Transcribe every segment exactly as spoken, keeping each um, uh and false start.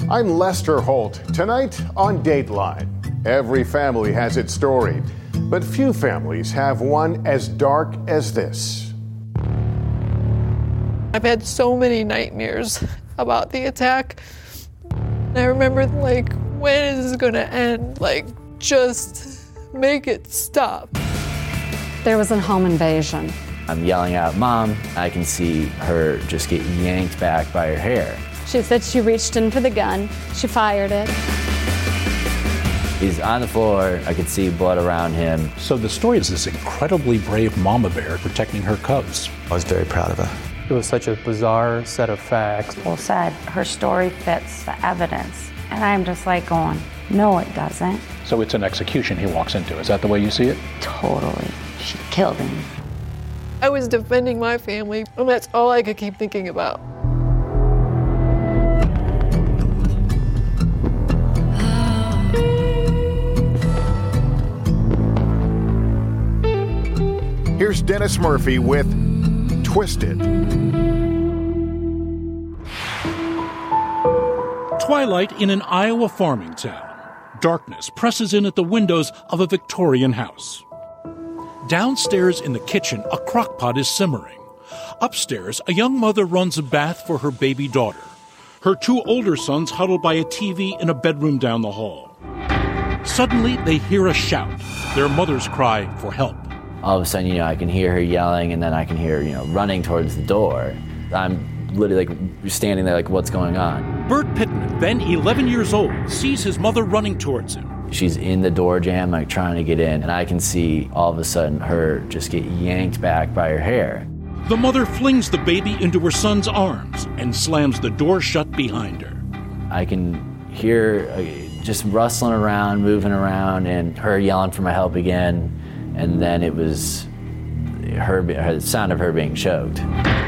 I'm Lester Holt. Tonight on Dateline, every family has its story, but few families have one as dark as this. I've had so many nightmares about the attack. I remember, like, when is this gonna end? Like, just make it stop. There was a home invasion. I'm yelling out, "Mom!" I can see her just get yanked back by her hair. She said she reached in for the gun. She fired it. He's on the floor. I could see blood around him. So the story is this incredibly brave mama bear protecting her cubs. I was very proud of her. It was such a bizarre set of facts. People said her story fits the evidence. And I'm just like going, no, it doesn't. So it's an execution he walks into. Is that the way you see it? Totally. She killed him. I was defending my family, and that's all I could keep thinking about. Here's Dennis Murphy with Twisted. Twilight in an Iowa farming town. Darkness presses in at the windows of a Victorian house. Downstairs in the kitchen, a crockpot is simmering. Upstairs, a young mother runs a bath for her baby daughter. Her two older sons huddle by a T V in a bedroom down the hall. Suddenly, they hear a shout. Their mother's cry for help. All of a sudden, you know, I can hear her yelling, and then I can hear, you know, running towards the door. I'm literally like standing there like, what's going on? Bert Pittman, then eleven years old, sees his mother running towards him. She's in the door jam, like trying to get in, and I can see all of a sudden her just get yanked back by her hair. The mother flings the baby into her son's arms and slams the door shut behind her. I can hear uh, just rustling around, moving around, and her yelling for my help again, and then it was her, her the sound of her being choked.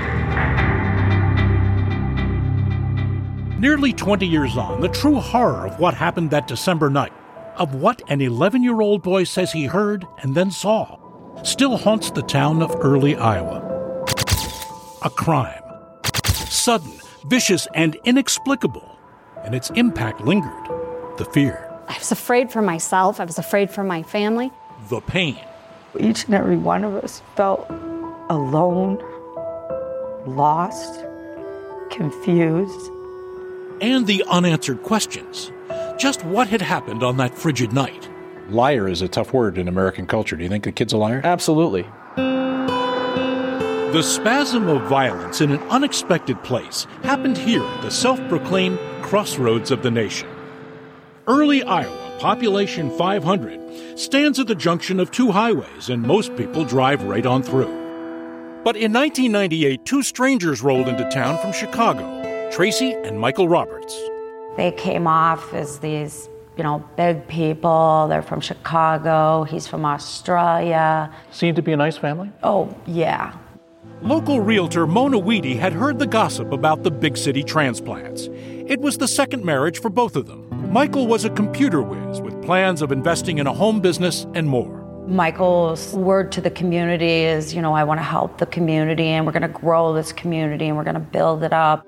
Nearly twenty years on, the true horror of what happened that December night, of what an eleven-year-old boy says he heard and then saw, still haunts the town of Early, Iowa. A crime. Sudden, vicious, and inexplicable. And its impact lingered. The fear. I was afraid for myself. I was afraid for my family. The pain. Each and every one of us felt alone, lost, confused. And the unanswered questions. Just what had happened on that frigid night? Liar is a tough word in American culture. Do you think the kid's a liar? Absolutely. The spasm of violence in an unexpected place happened here at the self-proclaimed crossroads of the nation. Early, Iowa, population five hundred, stands at the junction of two highways, and most people drive right on through. But in nineteen ninety-eight, two strangers rolled into town from Chicago, Tracy and Michael Roberts. They came off as these, you know, big people. They're from Chicago. He's from Australia. Seemed to be a nice family? Oh, yeah. Local realtor Mona Weedy had heard the gossip about the big city transplants. It was the second marriage for both of them. Michael was a computer whiz with plans of investing in a home business and more. Michael's word to the community is, you know, I want to help the community, and we're going to grow this community, and we're going to build it up.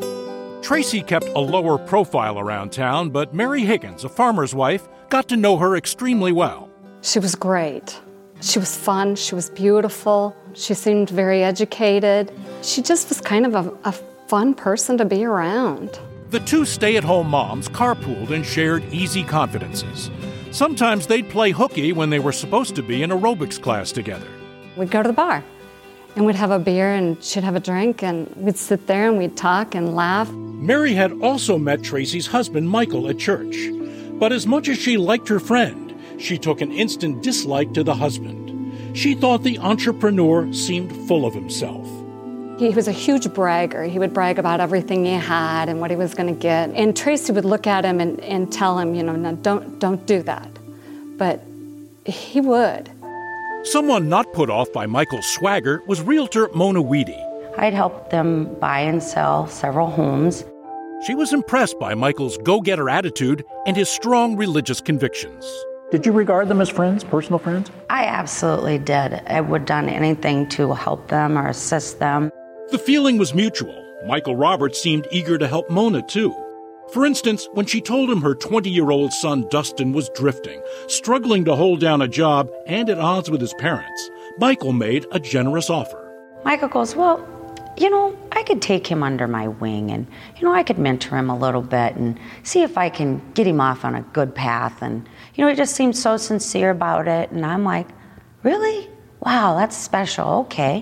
Tracy kept a lower profile around town, but Mary Higgins, a farmer's wife, got to know her extremely well. She was great. She was fun. She was beautiful. She seemed very educated. She just was kind of a, a fun person to be around. The two stay-at-home moms carpooled and shared easy confidences. Sometimes they'd play hooky when they were supposed to be in aerobics class together. We'd go to the bar, and we'd have a beer, and she'd have a drink, and we'd sit there and we'd talk and laugh. Mary had also met Tracy's husband, Michael, at church. But as much as she liked her friend, she took an instant dislike to the husband. She thought the entrepreneur seemed full of himself. He was a huge bragger. He would brag about everything he had and what he was going to get. And Tracy would look at him and, and tell him, you know, no, don't, don't do that. But he would. Someone not put off by Michael's swagger was realtor Mona Weedy. I'd helped them buy and sell several homes. She was impressed by Michael's go-getter attitude and his strong religious convictions. Did you regard them as friends, personal friends? I absolutely did. I would have done anything to help them or assist them. The feeling was mutual. Michael Roberts seemed eager to help Mona, too. For instance, when she told him her twenty-year-old son Dustin was drifting, struggling to hold down a job and at odds with his parents, Michael made a generous offer. Michael goes, well, you know, I could take him under my wing and, you know, I could mentor him a little bit and see if I can get him off on a good path. And, you know, he just seemed so sincere about it. And I'm like, really? Wow, that's special. Okay.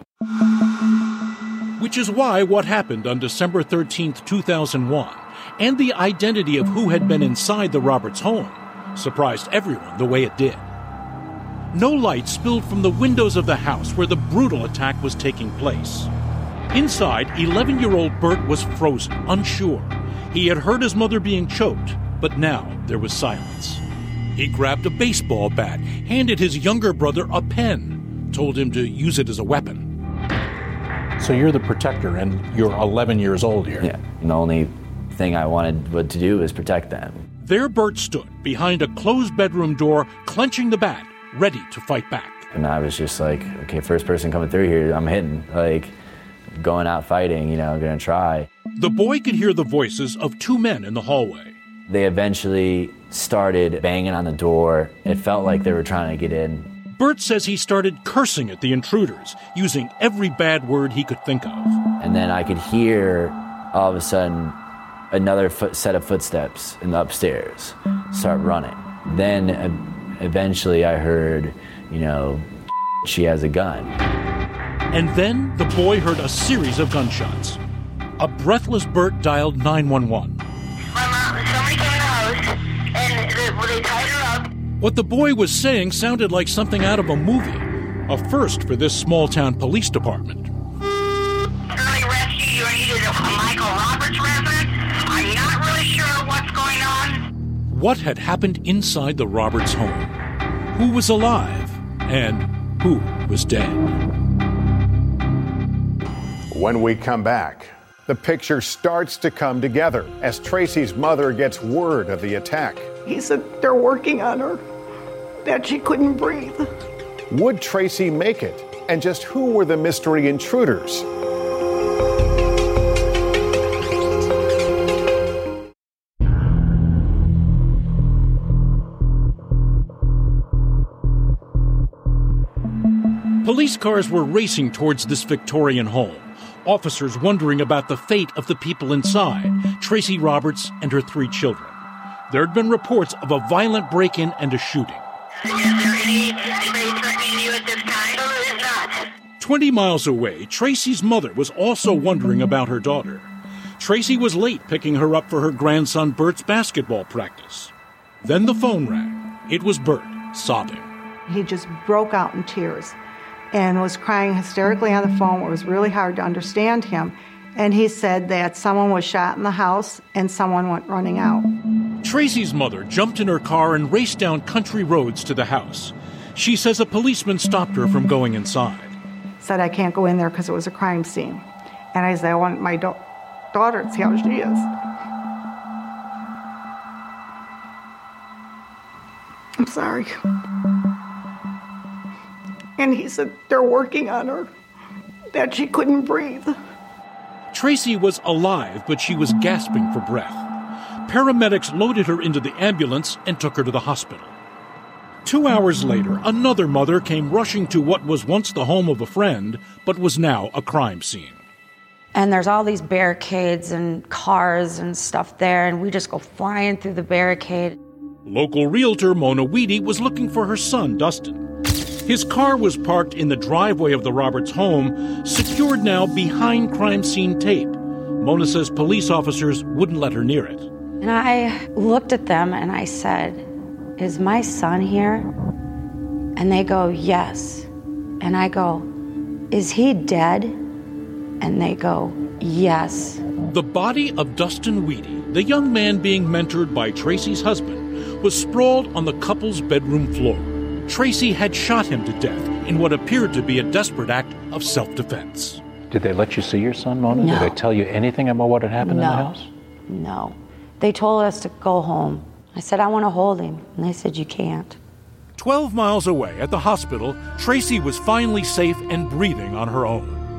Which is why what happened on December thirteenth, two thousand one, and the identity of who had been inside the Roberts home surprised everyone the way it did. No light spilled from the windows of the house where the brutal attack was taking place. Inside, eleven-year-old Bert was frozen, unsure. He had heard his mother being choked, but now there was silence. He grabbed a baseball bat, handed his younger brother a pen, told him to use it as a weapon. So you're the protector, and you're eleven years old here. Yeah, and the only thing I wanted to do was protect them. There Bert stood, behind a closed bedroom door, clenching the bat, ready to fight back. And I was just like, okay, first person coming through here, I'm hitting. Like, going out fighting, you know, I'm gonna try. The boy could hear the voices of two men in the hallway. They eventually started banging on the door. It felt like they were trying to get in. Bert says he started cursing at the intruders, using every bad word he could think of. And then I could hear, all of a sudden, another foot, set of footsteps in the upstairs start running. Then uh, eventually I heard, you know, she has a gun. And then the boy heard a series of gunshots. A breathless Bert dialed nine one one. My mom, somebody came in the house, and they, they tied her up. What the boy was saying sounded like something out of a movie, a first for this small-town police department. Early rescue, you needed a Michael Roberts resident? I'm not really sure what's going on. What had happened inside the Roberts home? Who was alive? And who was dead? When we come back, the picture starts to come together as Tracy's mother gets word of the attack. He said they're working on her, that she couldn't breathe. Would Tracy make it? And just who were the mystery intruders? Police cars were racing towards this Victorian home, officers wondering about the fate of the people inside, Tracy Roberts and her three children. There had been reports of a violent break-in and a shooting. Is there any, anybody threatening you at this time? No, there is not. Twenty miles away, Tracy's mother was also wondering about her daughter. Tracy was late picking her up for her grandson Bert's basketball practice. Then the phone rang. It was Bert, sobbing. He just broke out in tears and was crying hysterically on the phone. It was really hard to understand him. And he said that someone was shot in the house and someone went running out. Tracy's mother jumped in her car and raced down country roads to the house. She says a policeman stopped her from going inside. Said, I can't go in there because it was a crime scene. And I said, I want my da- daughter to see how she is. I'm sorry. And he said, they're working on her, that she couldn't breathe. Tracy was alive, but she was gasping for breath. Paramedics loaded her into the ambulance and took her to the hospital. Two hours later, another mother came rushing to what was once the home of a friend, but was now a crime scene. And there's all these barricades and cars and stuff there, and we just go flying through the barricade. Local realtor Mona Weedy was looking for her son, Dustin. His car was parked in the driveway of the Roberts home, secured now behind crime scene tape. Mona says police officers wouldn't let her near it. And I looked at them and I said, is my son here? And they go, yes. And I go, is he dead? And they go, yes. The body of Dustin Weedy, the young man being mentored by Tracy's husband, was sprawled on the couple's bedroom floor. Tracy had shot him to death in what appeared to be a desperate act of self-defense. Did they let you see your son, Mona? No. Did they tell you anything about what had happened no. in the house? No. They told us to go home. I said, I want to hold him. And they said, you can't. Twelve miles away at the hospital, Tracy was finally safe and breathing on her own.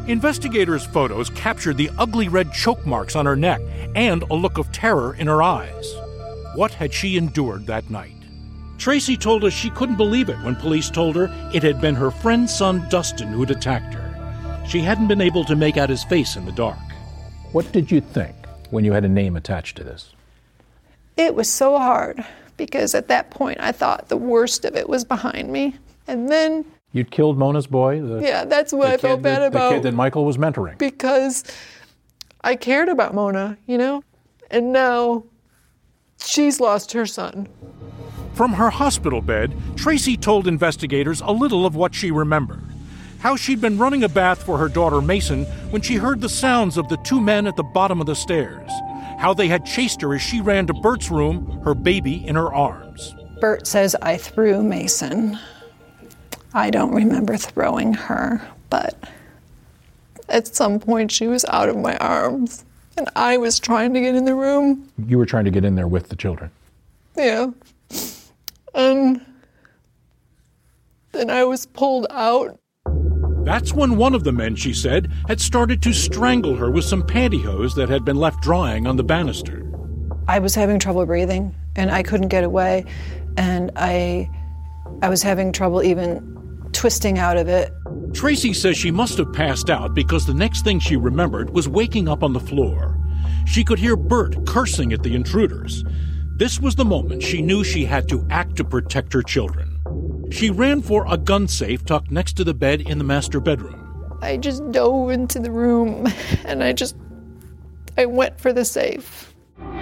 Investigators' photos captured the ugly red choke marks on her neck and a look of terror in her eyes. What had she endured that night? Tracy told us she couldn't believe it when police told her it had been her friend's son Dustin who'd attacked her. She hadn't been able to make out his face in the dark. What did you think when you had a name attached to this? It was so hard because at that point I thought the worst of it was behind me. And then... You'd killed Mona's boy? The, yeah, that's what I felt bad that, about. The kid that Michael was mentoring. Because I cared about Mona, you know? And now she's lost her son. From her hospital bed, Tracy told investigators a little of what she remembered. How she'd been running a bath for her daughter Mason when she heard the sounds of the two men at the bottom of the stairs. How they had chased her as she ran to Bert's room, her baby in her arms. Bert says I threw Mason. I don't remember throwing her, but at some point she was out of my arms, and I was trying to get in the room. You were trying to get in there with the children? Yeah. And then I was pulled out. That's when one of the men, she said, had started to strangle her with some pantyhose that had been left drying on the banister. I was having trouble breathing, and I couldn't get away, and I, I was having trouble even twisting out of it. Tracy says she must have passed out because the next thing she remembered was waking up on the floor. She could hear Bert cursing at the intruders. This was the moment she knew she had to act to protect her children. She ran for a gun safe tucked next to the bed in the master bedroom. I just dove into the room, and I just, I went for the safe.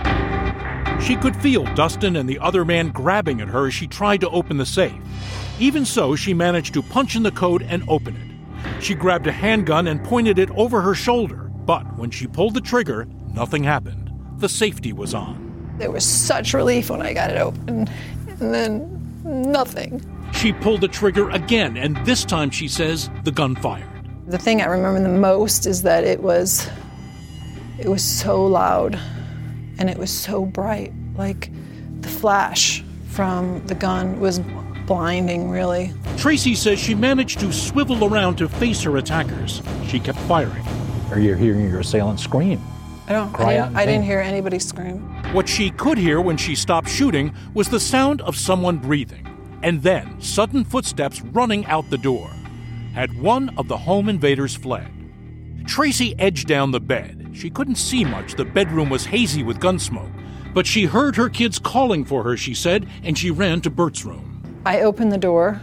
She could feel Dustin and the other man grabbing at her as she tried to open the safe. Even so, she managed to punch in the code and open it. She grabbed a handgun and pointed it over her shoulder, but when she pulled the trigger, nothing happened. The safety was on. There was such relief when I got it open, and then nothing. She pulled the trigger again, and this time, she says, the gun fired. The thing I remember the most is that it was, it was so loud, and it was so bright. Like the flash from the gun was blinding, really. Tracy says she managed to swivel around to face her attackers. She kept firing. Are you hearing your assailant scream? I don't. Cry I out didn't, in I pain? didn't hear anybody scream. What she could hear when she stopped shooting was the sound of someone breathing, and then sudden footsteps running out the door. Had one of the home invaders fled? Tracy edged down the bed. She couldn't see much. The bedroom was hazy with gun smoke. But she heard her kids calling for her, she said, and she ran to Bert's room. I opened the door,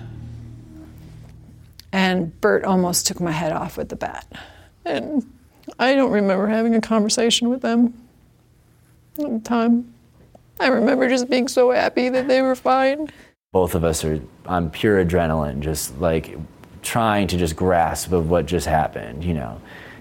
and Bert almost took my head off with the bat. And I don't remember having a conversation with them at the time. I remember just being so happy that they were fine. Both of us are on pure adrenaline, just like trying to just grasp of what just happened, you know.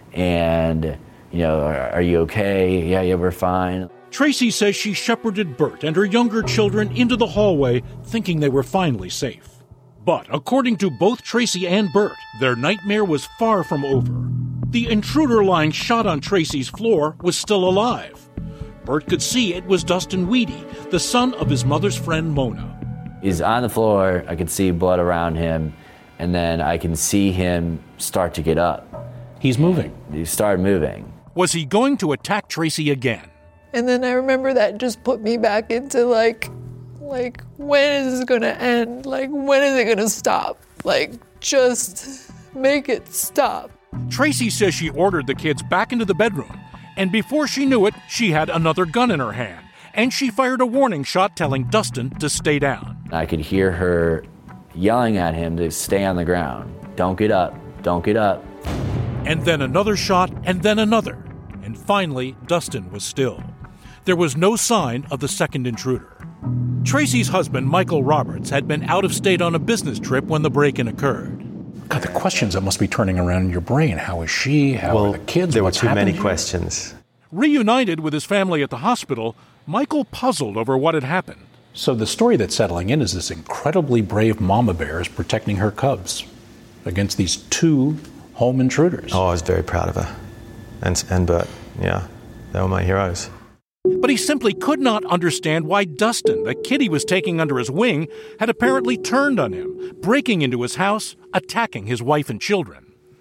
And, you know, are, are you okay? Yeah, yeah, we're fine. Tracy says she shepherded Bert and her younger children into the hallway, thinking they were finally safe. But according to both Tracy and Bert, their nightmare was far from over. The intruder lying shot on Tracy's floor was still alive. Bert could see it was Dustin Weedy, the son of his mother's friend Mona. He's on the floor, I could see blood around him, and then I can see him start to get up. He's moving. He started moving. Was he going to attack Tracy again? And then I remember that just put me back into like, like, when is this gonna end? Like, when is it gonna stop? Like, just make it stop. Tracy says she ordered the kids back into the bedroom, and before she knew it, she had another gun in her hand, and she fired a warning shot telling Dustin to stay down. I could hear her yelling at him to stay on the ground. Don't get up, don't get up. And then another shot, and then another. And finally, Dustin was still. There was no sign of the second intruder. Tracy's husband, Michael Roberts, had been out of state on a business trip when the break-in occurred. God, the questions that must be turning around in your brain. How is she? How well, are the kids? There What's were too many happened? questions. Reunited with his family at the hospital, Michael puzzled over what had happened. So the story that's settling in is this incredibly brave mama bear is protecting her cubs against these two home intruders. Oh, I was very proud of her. And, and Bert, yeah, they were my heroes. But he simply could not understand why Dustin, the kid he was taking under his wing, had apparently turned on him, breaking into his house, attacking his wife and children.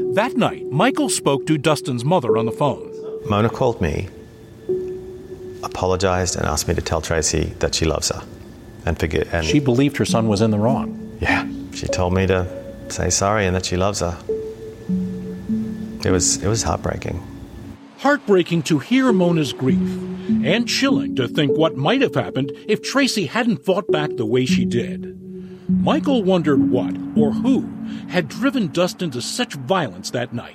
That night, Michael spoke to Dustin's mother on the phone. Mona called me, apologized, and asked me to tell Tracy that she loves her and forget. And she believed her son was in the wrong. Yeah, she told me to say sorry and that she loves her. It was it was heartbreaking. Heartbreaking to hear Mona's grief, and chilling to think what might have happened if Tracy hadn't fought back the way she did. Michael wondered what, or who, had driven Dustin to such violence that night.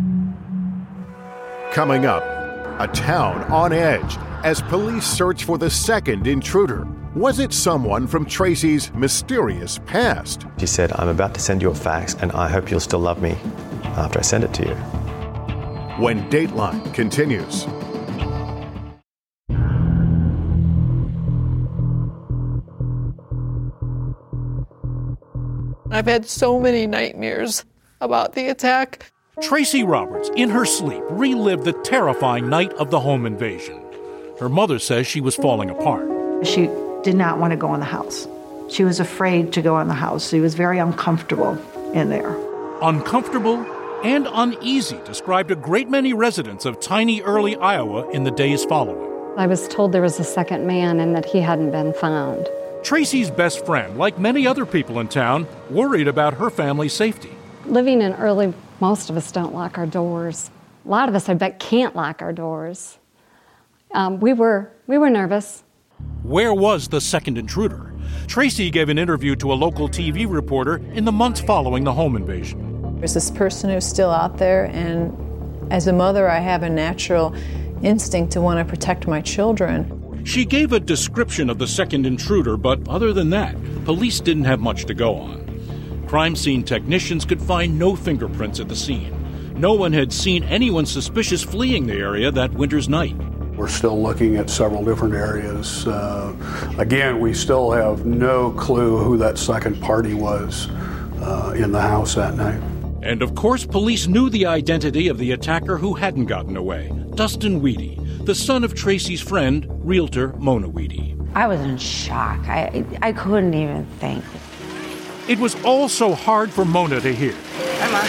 Coming up, a town on edge as police search for the second intruder. Was it someone from Tracy's mysterious past? She said, I'm about to send you a fax, and I hope you'll still love me after I send it to you. When Dateline continues. I've had so many nightmares about the attack. Tracy Roberts, in her sleep, relived the terrifying night of the home invasion. Her mother says she was falling apart. She did not want to go in the house. She was afraid to go in the house. She was very uncomfortable in there. Uncomfortable and uneasy described a great many residents of tiny early Iowa in the days following. I was told there was a second man and that he hadn't been found. Tracy's best friend, like many other people in town, worried about her family's safety. Living in Early, most of us don't lock our doors. A lot of us, I bet, can't lock our doors. Um, we were we were nervous. Where was the second intruder? Tracy gave an interview to a local T V reporter in the months following the home invasion. There's this person who's still out there, and as a mother, I have a natural instinct to want to protect my children. She gave a description of the second intruder, but other than that, police didn't have much to go on. Crime scene technicians could find no fingerprints at the scene. No one had seen anyone suspicious fleeing the area that winter's night. We're still looking at several different areas. Uh, again, we still have no clue who that second party was uh, in the house that night. And of course, police knew the identity of the attacker who hadn't gotten away, Dustin Weedy, the son of Tracy's friend, realtor Mona Weedy. I was in shock. I, I couldn't even think. It was all so hard for Mona to hear. Emma,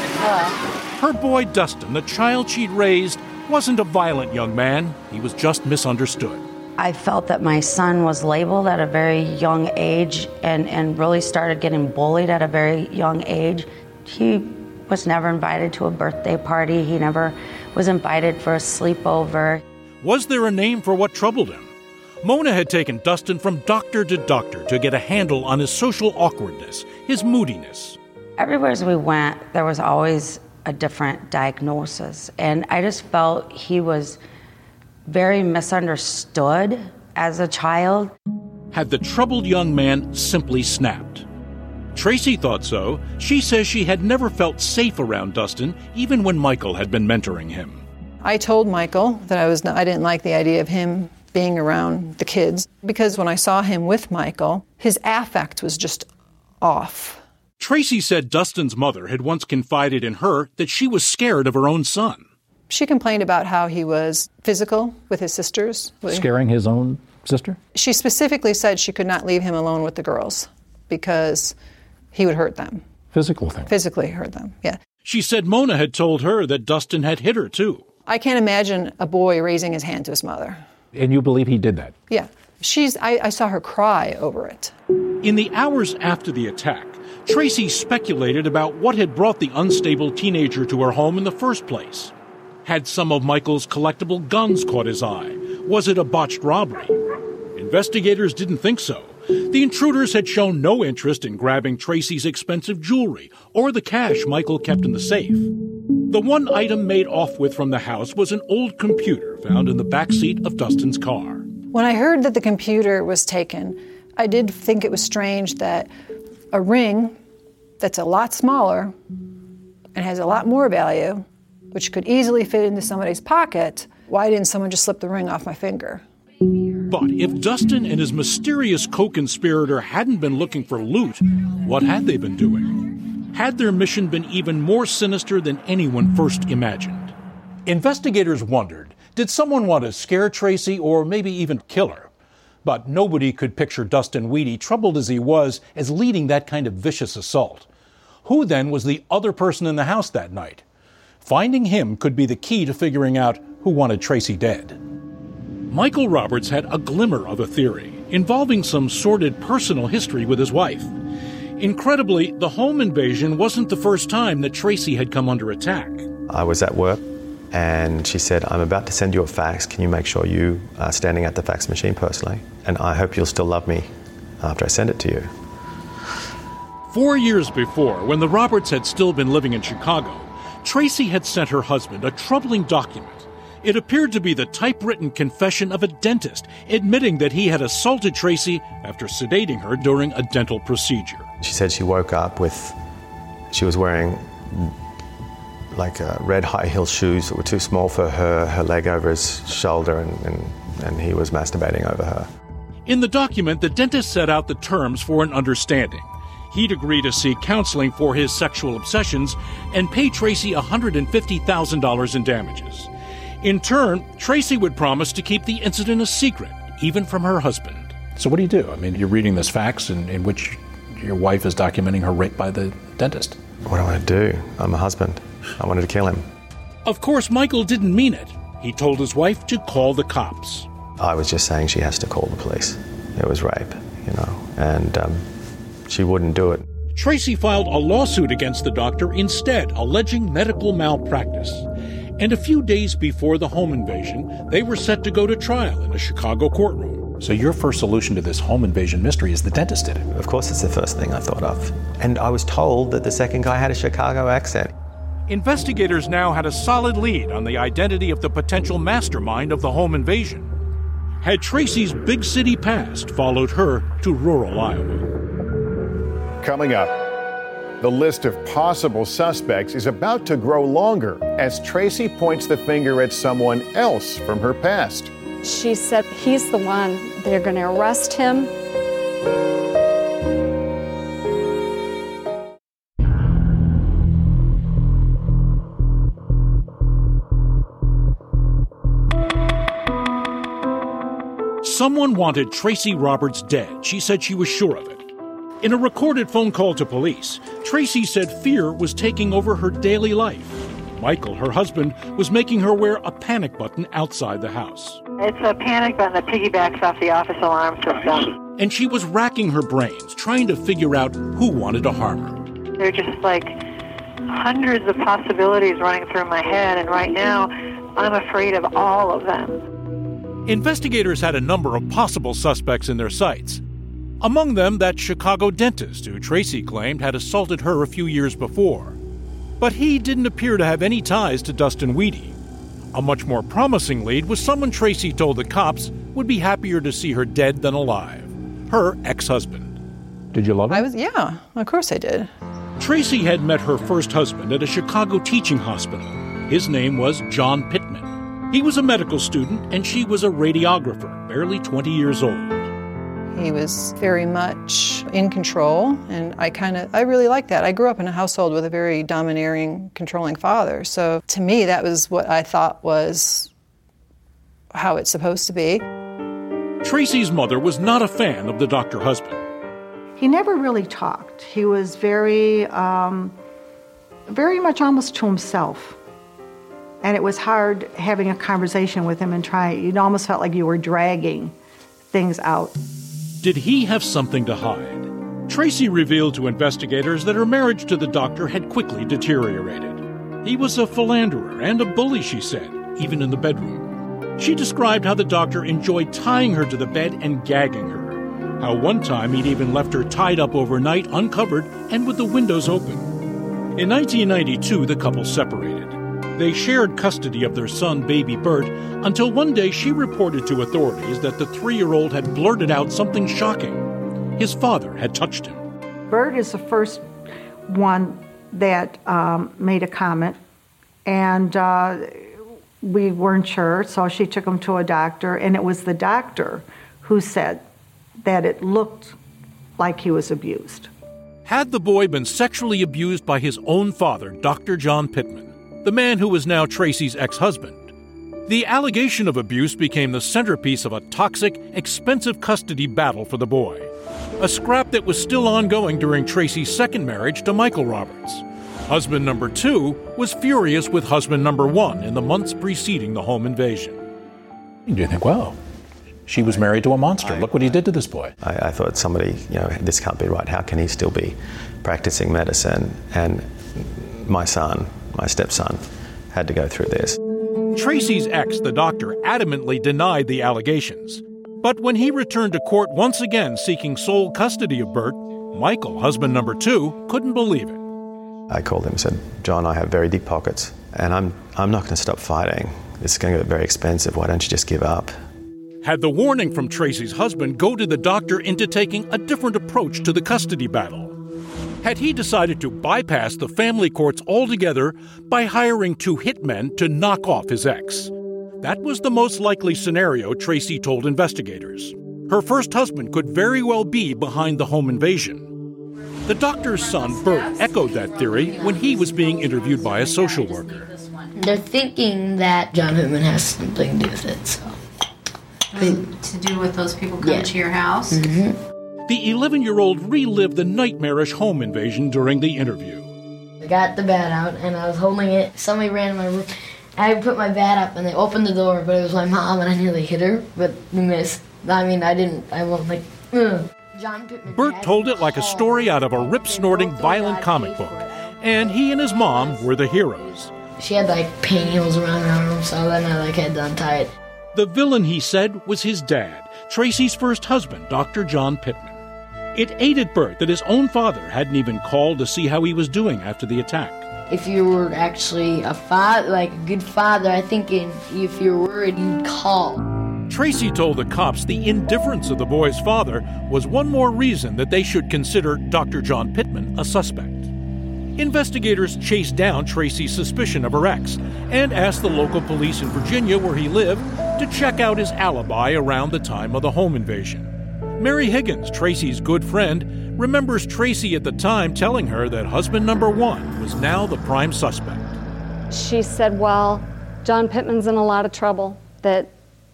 hello. Her boy Dustin, the child she'd raised, wasn't a violent young man. He was just misunderstood. I felt that my son was labeled at a very young age and, and really started getting bullied at a very young age. He was never invited to a birthday party. He never was invited for a sleepover. Was there a name for what troubled him? Mona had taken Dustin from doctor to doctor to get a handle on his social awkwardness, his moodiness. Everywhere as we went, there was always a different diagnosis. And I just felt he was very misunderstood as a child. Had the troubled young man simply snapped? Tracy thought so. She says she had never felt safe around Dustin, even when Michael had been mentoring him. I told Michael that I was not, I didn't like the idea of him being around the kids, because when I saw him with Michael, his affect was just off. Tracy said Dustin's mother had once confided in her that she was scared of her own son. She complained about how he was physical with his sisters. Scaring his own sister? She specifically said she could not leave him alone with the girls because he would hurt them. Physical thing. Physically hurt them, yeah. She said Mona had told her that Dustin had hit her, too. I can't imagine a boy raising his hand to his mother. And you believe he did that? Yeah. She's. I, I saw her cry over it. In the hours after the attack, Tracy speculated about what had brought the unstable teenager to her home in the first place. Had some of Michael's collectible guns caught his eye? Was it a botched robbery? Investigators didn't think so. The intruders had shown no interest in grabbing Tracy's expensive jewelry or the cash Michael kept in the safe. The one item made off with from the house was an old computer found in the back seat of Dustin's car. When I heard that the computer was taken, I did think it was strange that a ring that's a lot smaller and has a lot more value, which could easily fit into somebody's pocket, why didn't someone just slip the ring off my finger? But if Dustin and his mysterious co-conspirator hadn't been looking for loot, what had they been doing? Had their mission been even more sinister than anyone first imagined? Investigators wondered, did someone want to scare Tracy or maybe even kill her? But nobody could picture Dustin Weedy, troubled as he was, as leading that kind of vicious assault. Who then was the other person in the house that night? Finding him could be the key to figuring out who wanted Tracy dead. Michael Roberts had a glimmer of a theory involving some sordid personal history with his wife. Incredibly, the home invasion wasn't the first time that Tracy had come under attack. I was at work and she said, I'm about to send you a fax. Can you make sure you are standing at the fax machine personally? And I hope you'll still love me after I send it to you. Four years before, when the Roberts had still been living in Chicago, Tracy had sent her husband a troubling document. It appeared to be the typewritten confession of a dentist admitting that he had assaulted Tracy after sedating her during a dental procedure. She said she woke up with, she was wearing like uh, red high heel shoes that were too small for her, her leg over his shoulder, and, and, and he was masturbating over her. In the document, the dentist set out the terms for an understanding. He'd agree to seek counseling for his sexual obsessions and pay Tracy one hundred fifty thousand dollars in damages. In turn, Tracy would promise to keep the incident a secret, even from her husband. So what do you do? I mean, you're reading this fax in, in which your wife is documenting her rape by the dentist. What do I want to do? I'm a husband. I wanted to kill him. Of course, Michael didn't mean it. He told his wife to call the cops. I was just saying she has to call the police. It was rape, you know, and um, she wouldn't do it. Tracy filed a lawsuit against the doctor instead, alleging medical malpractice. And a few days before the home invasion, they were set to go to trial in a Chicago courtroom. So your first solution to this home invasion mystery is the dentist did it? Of course, it's the first thing I thought of. And I was told that the second guy had a Chicago accent. Investigators now had a solid lead on the identity of the potential mastermind of the home invasion. Had Tracy's big city past followed her to rural Iowa? Coming up, the list of possible suspects is about to grow longer as Tracy points the finger at someone else from her past. She said, he's the one. They're going to arrest him. Someone wanted Tracy Roberts dead. She said she was sure of it. In a recorded phone call to police, Tracy said fear was taking over her daily life. Michael, her husband, was making her wear a panic button outside the house. It's a panic button that piggybacks off the office alarm system. And she was racking her brains, trying to figure out who wanted to harm her. There are just like hundreds of possibilities running through my head, and right now I'm afraid of all of them. Investigators had a number of possible suspects in their sights. Among them, that Chicago dentist who Tracy claimed had assaulted her a few years before. But he didn't appear to have any ties to Dustin Weedy. A much more promising lead was someone Tracy told the cops would be happier to see her dead than alive. Her ex-husband. Did you love him? I was, yeah, of course I did. Tracy had met her first husband at a Chicago teaching hospital. His name was John Pittman. He was a medical student and she was a radiographer, barely twenty years old. He was very much in control, and I kind of, I really liked that. I grew up in a household with a very domineering, controlling father. So to me, that was what I thought was how it's supposed to be. Tracy's mother was not a fan of the doctor husband. He never really talked. He was very, um, very much almost to himself. And it was hard having a conversation with him and trying, it almost felt like you were dragging things out. Did he have something to hide? Tracy revealed to investigators that her marriage to the doctor had quickly deteriorated. He was a philanderer and a bully, she said, even in the bedroom. She described how the doctor enjoyed tying her to the bed and gagging her, how one time he'd even left her tied up overnight, uncovered, and with the windows open. In nineteen ninety-two, the couple separated. They shared custody of their son, baby Bert, until one day she reported to authorities that the three-year-old had blurted out something shocking. His father had touched him. Bert is the first one that um, made a comment, and uh, we weren't sure, so she took him to a doctor, and it was the doctor who said that it looked like he was abused. Had the boy been sexually abused by his own father, Doctor John Pittman, the man who was now Tracy's ex-husband? The allegation of abuse became the centerpiece of a toxic, expensive custody battle for the boy, a scrap that was still ongoing during Tracy's second marriage to Michael Roberts. Husband number two was furious with husband number one in the months preceding the home invasion. You think, wow, she was married to a monster. I, Look what he did to this boy. I, I thought somebody, you know, this can't be right. How can he still be practicing medicine? And my son, my stepson, had to go through this. Tracy's ex, the doctor, adamantly denied the allegations. But when he returned to court once again seeking sole custody of Bert, Michael, husband number two, couldn't believe it. I called him and said, John, I have very deep pockets, and I'm I'm not going to stop fighting. It's going to get very expensive. Why don't you just give up? Had the warning from Tracy's husband goaded the doctor into taking a different approach to the custody battle? Had he decided to bypass the family courts altogether by hiring two hitmen to knock off his ex? That was the most likely scenario, Tracy told investigators. Her first husband could very well be behind the home invasion. The doctor's son, Bert, echoed that theory when he was being interviewed by a social worker. They're thinking that John Pittman has something to do with it, so. Um, to do with those people coming Yeah. to your house? Mm-hmm. The eleven-year-old relived the nightmarish home invasion during the interview. I got the bat out, and I was holding it. Somebody ran in my room. I put my bat up, and they opened the door, but it was my mom, and I nearly hit her, but we missed. I mean, I didn't, I wasn't like, ugh. John Pittman. Bert told it like a story out of a rip-snorting violent comic book, and he and his mom were the heroes. She had like paint needles around her arm, so then I like had to untie it. The villain, he said, was his dad, Tracy's first husband, Doctor John Pittman. It aided Bert that his own father hadn't even called to see how he was doing after the attack. If you were actually a father, like a good father, I think in, if you're worried, you'd call. Tracy told the cops the indifference of the boy's father was one more reason that they should consider Doctor John Pittman a suspect. Investigators chased down Tracy's suspicion of her ex and asked the local police in Virginia, where he lived, to check out his alibi around the time of the home invasion. Mary Higgins, Tracy's good friend, remembers Tracy at the time telling her that husband number one was now the prime suspect. She said, well, John Pittman's in a lot of trouble, that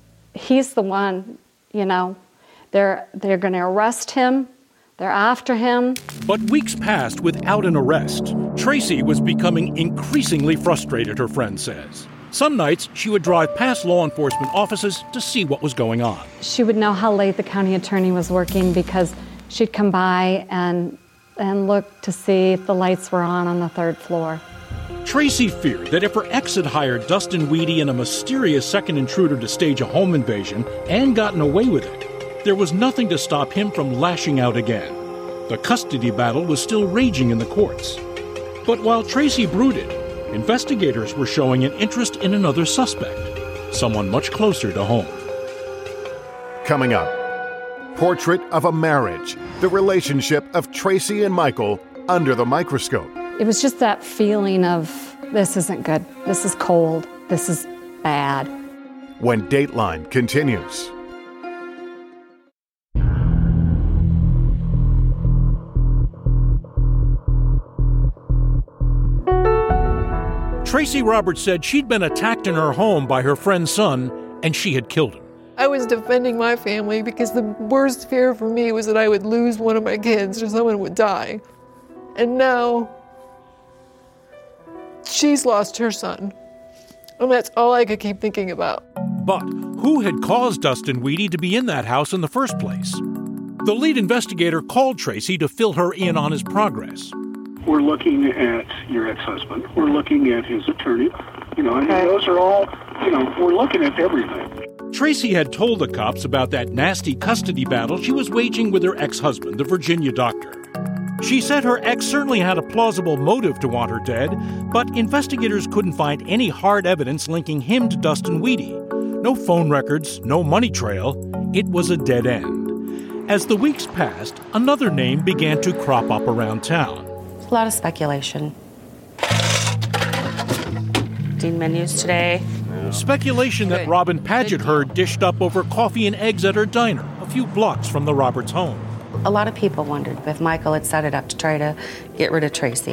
he's the one, you know. They're, they're going to arrest him. They're after him. But weeks passed without an arrest. Tracy was becoming increasingly frustrated, her friend says. Some nights, she would drive past law enforcement offices to see what was going on. She would know how late the county attorney was working because she'd come by and, and look to see if the lights were on on the third floor. Tracy feared that if her ex had hired Dustin Weedy and a mysterious second intruder to stage a home invasion and gotten away with it, there was nothing to stop him from lashing out again. The custody battle was still raging in the courts. But while Tracy brooded, investigators were showing an interest in another suspect, someone much closer to home. Coming up, portrait of a marriage, the relationship of Tracy and Michael under the microscope. It was just that feeling of, this isn't good, this is cold, this is bad. When Dateline continues. Tracy Roberts said she'd been attacked in her home by her friend's son, and she had killed him. I was defending my family because the worst fear for me was that I would lose one of my kids or someone would die. And now, she's lost her son. And that's all I could keep thinking about. But who had caused Dustin Weedy to be in that house in the first place? The lead investigator called Tracy to fill her in on his progress. We're looking at your ex-husband. We're looking at his attorney. You know, and those are all, you know, we're looking at everything. Tracy had told the cops about that nasty custody battle she was waging with her ex-husband, the Virginia doctor. She said her ex certainly had a plausible motive to want her dead, but investigators couldn't find any hard evidence linking him to Dustin Weedy. No phone records, no money trail. It was a dead end. As the weeks passed, another name began to crop up around town. A lot of speculation. Seen menus today. Speculation that Robin Paget heard dished up over coffee and eggs at her diner, a few blocks from the Roberts home. A lot of people wondered if Michael had set it up to try to get rid of Tracy.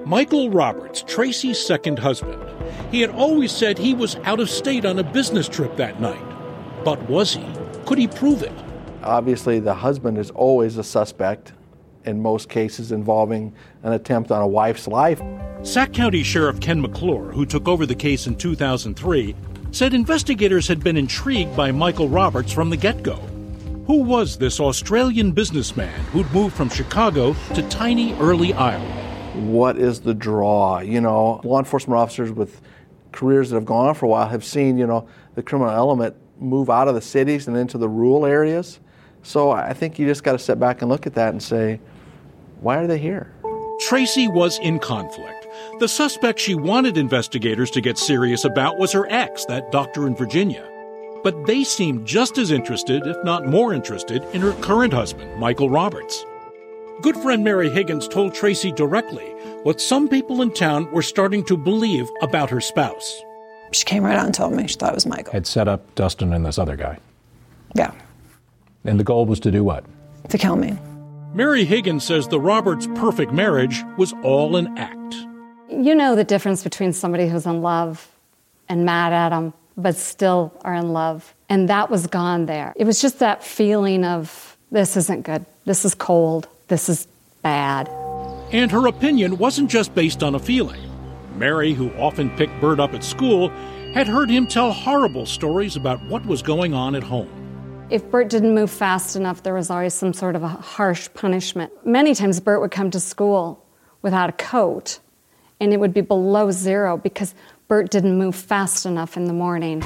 Michael Roberts, Tracy's second husband. He had always said he was out of state on a business trip that night. But was he? Could he prove it? Obviously, the husband is always a suspect in most cases involving an attempt on a wife's life. Sac County Sheriff Ken McClure, who took over the case in two thousand three, said investigators had been intrigued by Michael Roberts from the get-go. Who was this Australian businessman who'd moved from Chicago to tiny Early, Iowa? What is the draw? You know, law enforcement officers with careers that have gone on for a while have seen, you know, the criminal element move out of the cities and into the rural areas. So I think you just got to step back and look at that and say, why are they here? Tracy was in conflict. The suspect she wanted investigators to get serious about was her ex, that doctor in Virginia. But they seemed just as interested, if not more interested, in her current husband, Michael Roberts. Good friend Mary Higgins told Tracy directly what some people in town were starting to believe about her spouse. She came right out and told me she thought it was Michael. Had set up Dustin and this other guy. Yeah. And the goal was to do what? To kill me. Mary Higgins says the Roberts' perfect marriage was all an act. You know the difference between somebody who's in love and mad at them, but still are in love. And that was gone there. It was just that feeling of, this isn't good. This is cold. This is bad. And her opinion wasn't just based on a feeling. Mary, who often picked Bert up at school, had heard him tell horrible stories about what was going on at home. If Bert didn't move fast enough, there was always some sort of a harsh punishment. Many times Bert would come to school without a coat, and it would be below zero because Bert didn't move fast enough in the morning.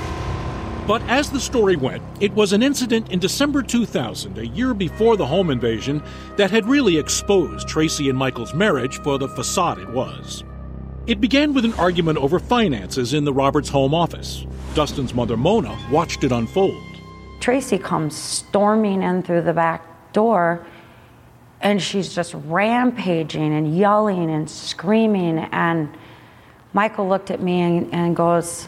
But as the story went, it was an incident in December two thousand, a year before the home invasion, that had really exposed Tracy and Michael's marriage for the facade it was. It began with an argument over finances in the Roberts home office. Dustin's mother, Mona, watched it unfold. Tracy comes storming in through the back door, and she's just rampaging and yelling and screaming. And Michael looked at me and, and goes,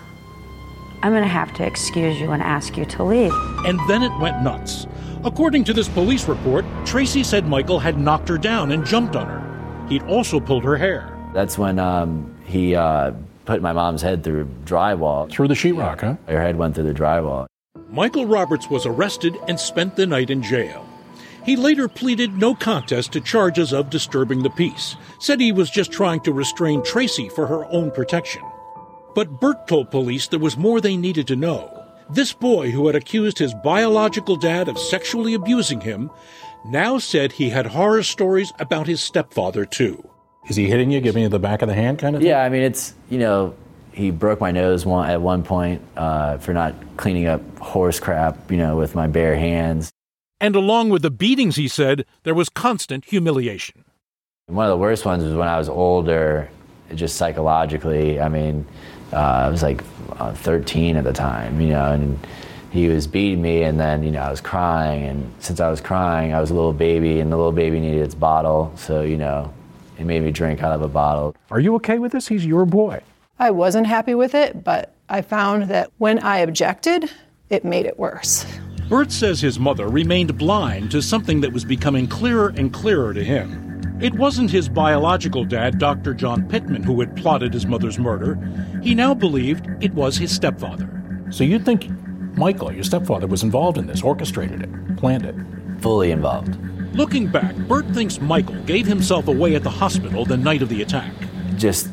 I'm going to have to excuse you and ask you to leave. And then it went nuts. According to this police report, Tracy said Michael had knocked her down and jumped on her. He'd also pulled her hair. That's when um, he uh, put my mom's head through drywall. Through the sheetrock, huh? Her head went through the drywall. Michael Roberts was arrested and spent the night in jail. He later pleaded no contest to charges of disturbing the peace, said he was just trying to restrain Tracy for her own protection. But Bert told police there was more they needed to know. This boy, who had accused his biological dad of sexually abusing him, now said he had horror stories about his stepfather, too. Is he hitting you, giving you the back of the hand kind of thing? Yeah, I mean, it's, you know, he broke my nose one, at one point uh, for not cleaning up horse crap, you know, with my bare hands. And along with the beatings, he said, there was constant humiliation. One of the worst ones was when I was older, just psychologically. I mean, uh, I was like uh, thirteen at the time, you know, and he was beating me, and then, you know, I was crying. And since I was crying, I was a little baby, and the little baby needed its bottle. So, you know, it made me drink out of a bottle. Are you okay with this? He's your boy. I wasn't happy with it, but I found that when I objected, it made it worse. Bert says his mother remained blind to something that was becoming clearer and clearer to him. It wasn't his biological dad, Doctor John Pittman, who had plotted his mother's murder. He now believed it was his stepfather. So you think Michael, your stepfather, was involved in this, orchestrated it, planned it? Fully involved. Looking back, Bert thinks Michael gave himself away at the hospital the night of the attack. Just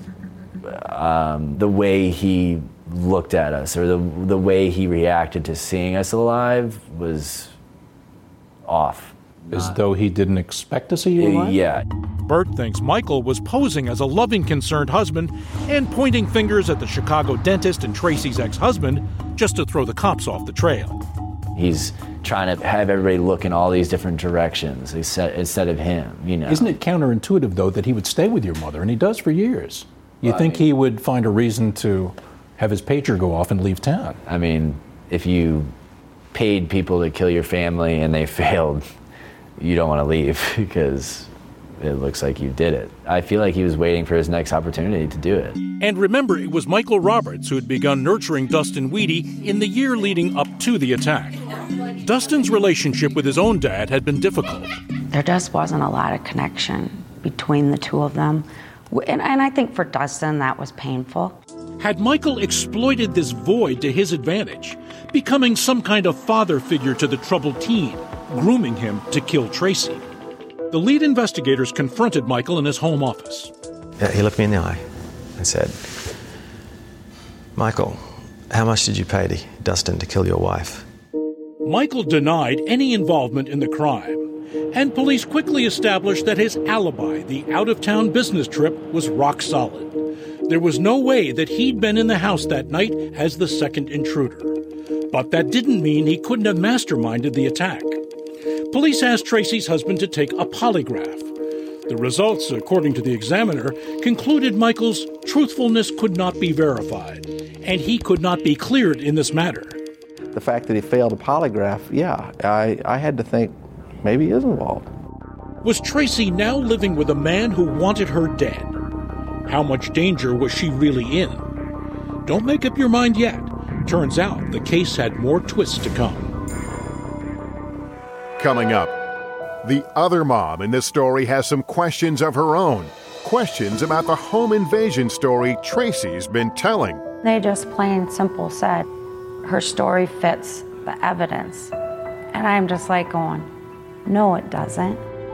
um, the way he looked at us, or the the way he reacted to seeing us alive, was off. As uh, though he didn't expect to see you alive? Yeah. Bert thinks Michael was posing as a loving, concerned husband and pointing fingers at the Chicago dentist and Tracy's ex-husband just to throw the cops off the trail. He's trying to have everybody look in all these different directions instead of him, you know. Isn't it counterintuitive, though, that he would stay with your mother, and he does for years? You well, think I mean, he would find a reason to have his pager go off and leave town? I mean, if you paid people to kill your family and they failed, you don't want to leave because it looks like you did it. I feel like he was waiting for his next opportunity to do it. And remember, it was Michael Roberts who had begun nurturing Dustin Weedy in the year leading up to the attack. Dustin's relationship with his own dad had been difficult. There just wasn't a lot of connection between the two of them. And, and I think for Dustin, that was painful. Had Michael exploited this void to his advantage, becoming some kind of father figure to the troubled teen, grooming him to kill Tracy? The lead investigators confronted Michael in his home office. Yeah, he looked me in the eye and said, Michael, how much did you pay to Dustin to kill your wife? Michael denied any involvement in the crime, and police quickly established that his alibi, the out-of-town business trip, was rock solid. There was no way that he'd been in the house that night as the second intruder. But that didn't mean he couldn't have masterminded the attack. Police asked Tracy's husband to take a polygraph. The results, according to the examiner, concluded Michael's truthfulness could not be verified, and he could not be cleared in this matter. The fact that he failed a polygraph, yeah, I, I had to think maybe he is involved. Was Tracy now living with a man who wanted her dead? How much danger was she really in? Don't make up your mind yet. Turns out the case had more twists to come. Coming up, the other mom in this story has some questions of her own. Questions about the home invasion story Tracy's been telling. They just plain simple said, her story fits the evidence. And I'm just like going, no, it doesn't.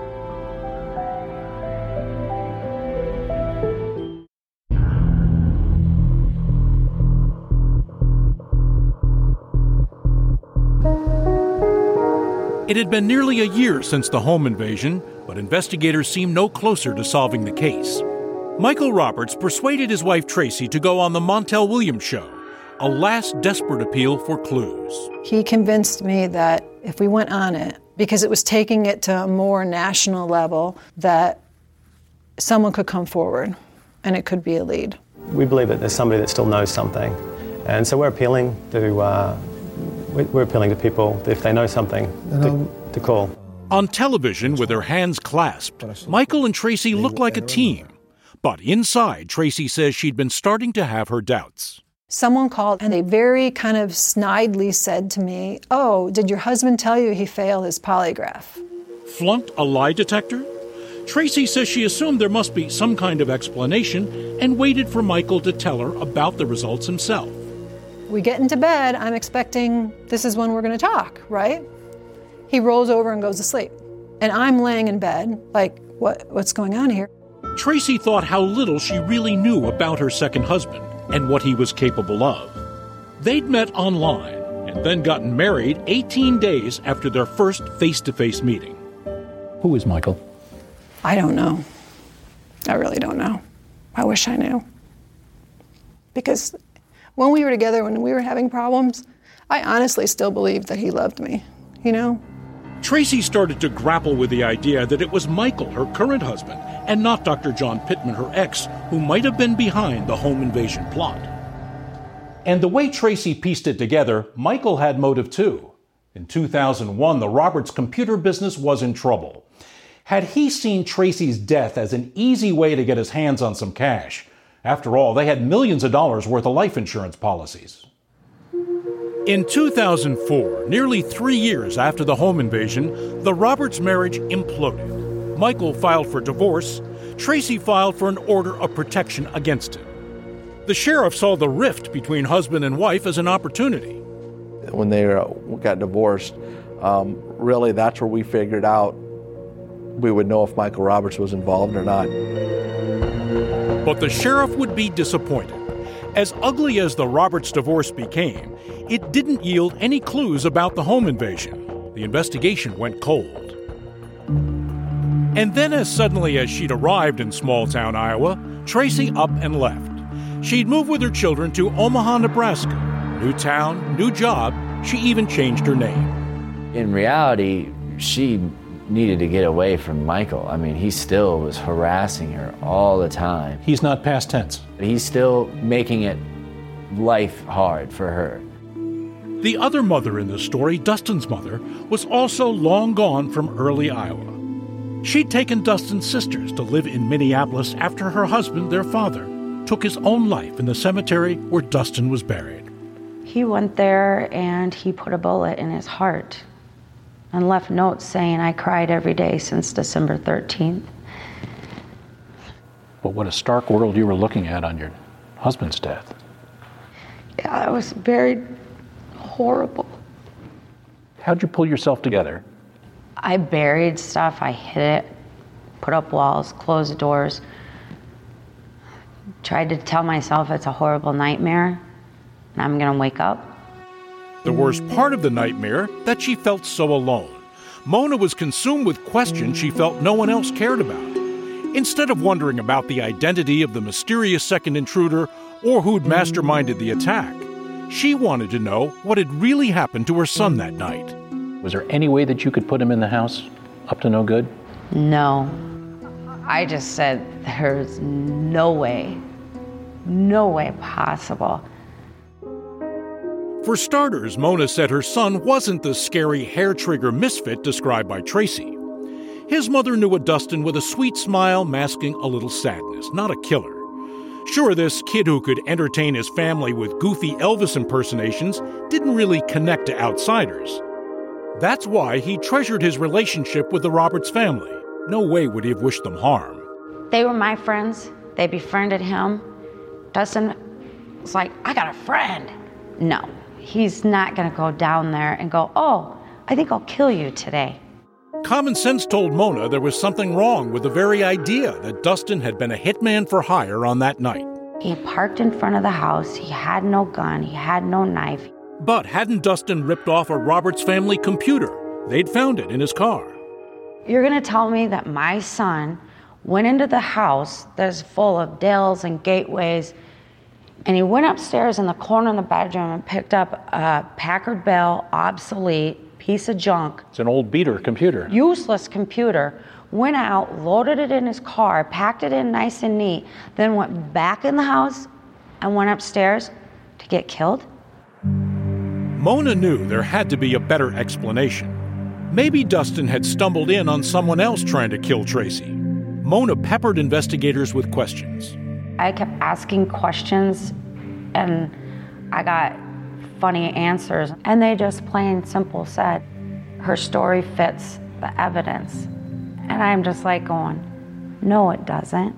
It had been nearly a year since the home invasion, but investigators seemed no closer to solving the case. Michael Roberts persuaded his wife Tracy to go on the Montel Williams Show, a last desperate appeal for clues. He convinced me that if we went on it, because it was taking it to a more national level, that someone could come forward and it could be a lead. We believe that there's somebody that still knows something. And so we're appealing to uh, we're appealing to people, if they know something, to, to call. On television, with their hands clasped, Michael and Tracy looked like a team. But inside, Tracy says she'd been starting to have her doubts. Someone called and they very kind of snidely said to me, oh, did your husband tell you he failed his polygraph? Flunked a lie detector? Tracy says she assumed there must be some kind of explanation and waited for Michael to tell her about the results himself. We get into bed, I'm expecting this is when we're going to talk, right? He rolls over and goes to sleep. And I'm laying in bed, like, what, what's going on here? Tracy thought how little she really knew about her second husband and what he was capable of. They'd met online and then gotten married eighteen days after their first face-to-face meeting. Who is Michael? I don't know. I really don't know. I wish I knew. Because when we were together, when we were having problems, I honestly still believed that he loved me, you know? Tracy started to grapple with the idea that it was Michael, her current husband, and not Doctor John Pittman, her ex, who might have been behind the home invasion plot. And the way Tracy pieced it together, Michael had motive too. In two thousand one, the Roberts computer business was in trouble. Had he seen Tracy's death as an easy way to get his hands on some cash? After all, they had millions of dollars worth of life insurance policies. In two thousand four, nearly three years after the home invasion, the Roberts marriage imploded. Michael filed for divorce. Tracy filed for an order of protection against him. The sheriff saw the rift between husband and wife as an opportunity. When they uh, got divorced, um, really that's where we figured out we would know if Michael Roberts was involved or not. But the sheriff would be disappointed. As ugly as the Roberts divorce became, it didn't yield any clues about the home invasion. The investigation went cold. And then as suddenly as she'd arrived in small-town Iowa, Tracy up and left. She'd moved with her children to Omaha, Nebraska. New town, new job, she even changed her name. In reality, she needed to get away from Michael. I mean, he still was harassing her all the time. He's not past tense. He's still making it life hard for her. The other mother in this story, Dustin's mother, was also long gone from early Iowa. She'd taken Dustin's sisters to live in Minneapolis after her husband, their father, took his own life in the cemetery where Dustin was buried. He went there and he put a bullet in his heart and left notes saying, I cried every day since December thirteenth. Well, what a stark world you were looking at on your husband's death. Yeah, it was very horrible. How'd you pull yourself together? I buried stuff, I hid it, put up walls, closed doors. Tried to tell myself it's a horrible nightmare and I'm gonna wake up. The worst part of the nightmare, that she felt so alone. Mona was consumed with questions she felt no one else cared about. Instead of wondering about the identity of the mysterious second intruder or who'd masterminded the attack, she wanted to know what had really happened to her son that night. Was there any way that you could put him in the house up to no good? No. I just said there's no way, no way possible. For starters, Mona said her son wasn't the scary hair-trigger misfit described by Tracy. His mother knew a Dustin with a sweet smile masking a little sadness, not a killer. Sure, this kid who could entertain his family with goofy Elvis impersonations didn't really connect to outsiders. That's why he treasured his relationship with the Roberts family. No way would he have wished them harm. They were my friends. They befriended him. Dustin was like, I got a friend. No, he's not gonna go down there and go, oh, I think I'll kill you today. Common sense told Mona there was something wrong with the very idea that Dustin had been a hitman for hire on that night. He parked in front of the house. He had no gun. He had no knife. But hadn't Dustin ripped off a Roberts family computer? They'd found it in his car. You're gonna tell me that my son went into the house that's full of dills and gateways, and he went upstairs in the corner of the bedroom and picked up a Packard Bell obsolete piece of junk. It's an old beater computer. Useless computer. Went out, loaded it in his car, packed it in nice and neat, then went back in the house and went upstairs to get killed? Mona knew there had to be a better explanation. Maybe Dustin had stumbled in on someone else trying to kill Tracy. Mona peppered investigators with questions. I kept asking questions and I got funny answers, and they just plain simple said, her story fits the evidence. And I'm just like going, no, it doesn't.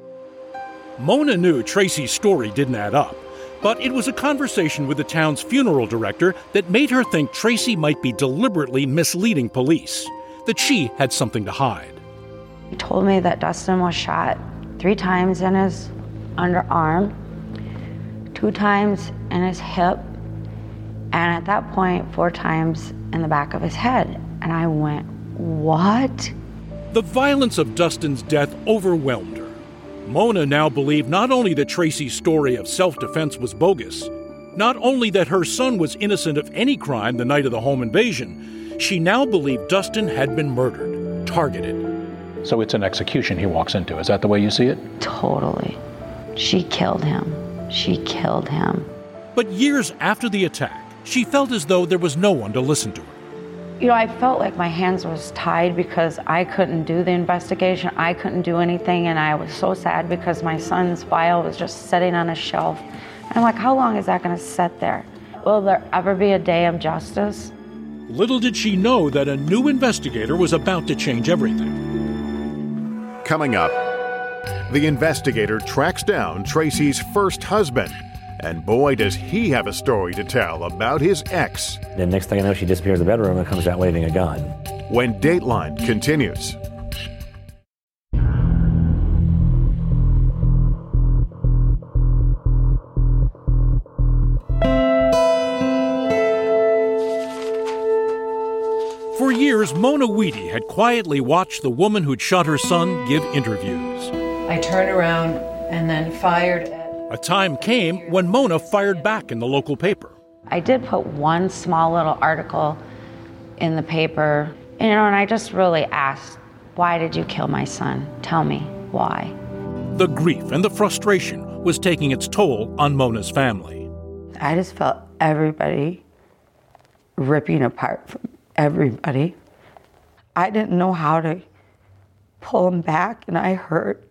Mona knew Tracy's story didn't add up, but it was a conversation with the town's funeral director that made her think Tracy might be deliberately misleading police, that she had something to hide. He told me that Dustin was shot three times in his underarm, two times in his hip, and at that point, four times in the back of his head. And I went, what? The violence of Dustin's death overwhelmed her. Mona now believed not only that Tracy's story of self-defense was bogus, not only that her son was innocent of any crime the night of the home invasion, she now believed Dustin had been murdered, targeted. So it's an execution he walks into. Is that the way you see it? Totally. She killed him. She killed him. But years after the attack, she felt as though there was no one to listen to her. You know, I felt like my hands was tied because I couldn't do the investigation. I couldn't do anything, and I was so sad because my son's file was just sitting on a shelf. And I'm like, how long is that going to sit there? Will there ever be a day of justice? Little did she know that a new investigator was about to change everything. Coming up, the investigator tracks down Tracy's first husband. And boy, does he have a story to tell about his ex. The next thing I know, she disappears in the bedroom and comes out waving a gun. When Dateline continues. For years, Mona Weedy had quietly watched the woman who'd shot her son give interviews. I turned around and then fired at A time came when Mona fired back in the local paper. I did put one small little article in the paper, you know, and I just really asked, why did you kill my son? Tell me, why? The grief and the frustration was taking its toll on Mona's family. I just felt everybody ripping apart from everybody. I didn't know how to pull him back, and I hurt.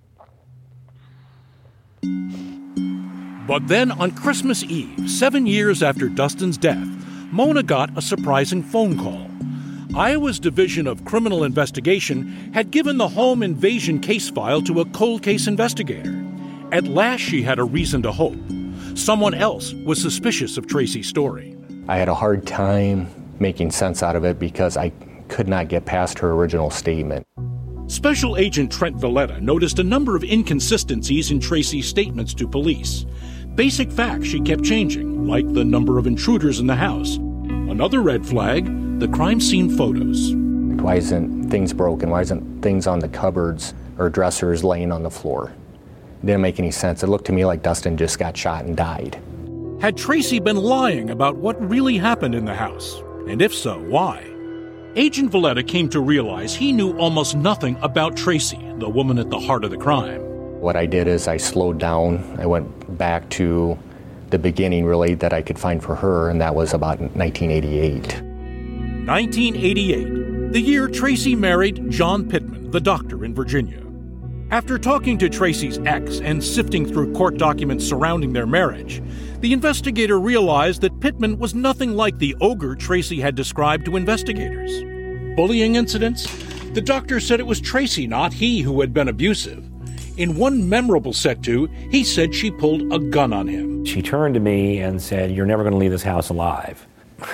But then on Christmas Eve, seven years after Dustin's death, Mona got a surprising phone call. Iowa's Division of Criminal Investigation had given the home invasion case file to a cold case investigator. At last, she had a reason to hope. Someone else was suspicious of Tracy's story. I had a hard time making sense out of it because I could not get past her original statement. Special Agent Trent Valletta noticed a number of inconsistencies in Tracy's statements to police. Basic facts she kept changing, like the number of intruders in the house. Another red flag, the crime scene photos. Why isn't things broken? Why isn't things on the cupboards or dressers laying on the floor? It didn't make any sense. It looked to me like Dustin just got shot and died. Had Tracy been lying about what really happened in the house? And if so, why? Agent Valletta came to realize he knew almost nothing about Tracy, the woman at the heart of the crime. What I did is I slowed down. I went back to the beginning, really, that I could find for her, and that was about nineteen eighty-eight. nineteen eighty-eight, the year Tracy married John Pittman, the doctor in Virginia. After talking to Tracy's ex and sifting through court documents surrounding their marriage, the investigator realized that Pittman was nothing like the ogre Tracy had described to investigators. Bullying incidents? The doctor said it was Tracy, not he, who had been abusive. In one memorable set-to, he said she pulled a gun on him. She turned to me and said, "You're never going to leave this house alive."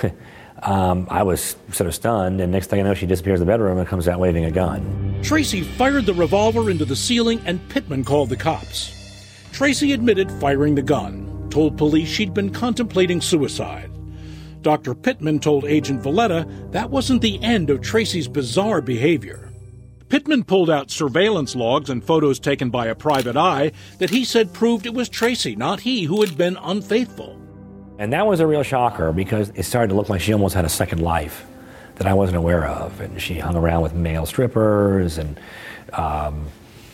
um, I was sort of stunned, and next thing I know, she disappears in the bedroom and comes out waving a gun. Tracy fired the revolver into the ceiling, and Pittman called the cops. Tracy admitted firing the gun, told police she'd been contemplating suicide. Doctor Pittman told Agent Valletta that wasn't the end of Tracy's bizarre behavior. Pittman pulled out surveillance logs and photos taken by a private eye that he said proved it was Tracy, not he, who had been unfaithful. And that was a real shocker because it started to look like she almost had a second life that I wasn't aware of. And she hung around with male strippers and, um,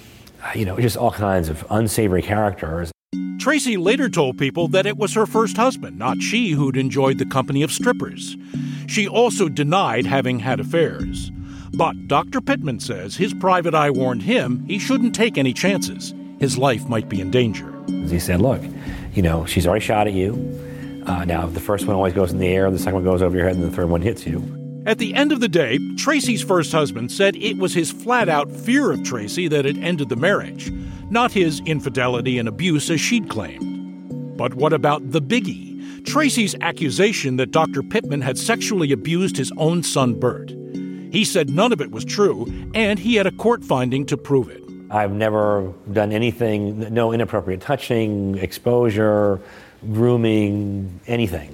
you know, just all kinds of unsavory characters. Tracy later told people that it was her first husband, not she, who'd enjoyed the company of strippers. She also denied having had affairs. But Doctor Pittman says his private eye warned him he shouldn't take any chances. His life might be in danger. He said, look, you know, she's already shot at you. Uh, now, the first one always goes in the air, the second one goes over your head, and the third one hits you. At the end of the day, Tracy's first husband said it was his flat-out fear of Tracy that had ended the marriage, not his infidelity and abuse as she'd claimed. But what about the biggie? Tracy's accusation that Doctor Pittman had sexually abused his own son, Bert. He said none of it was true, and he had a court finding to prove it. I've never done anything, no inappropriate touching, exposure, grooming, anything.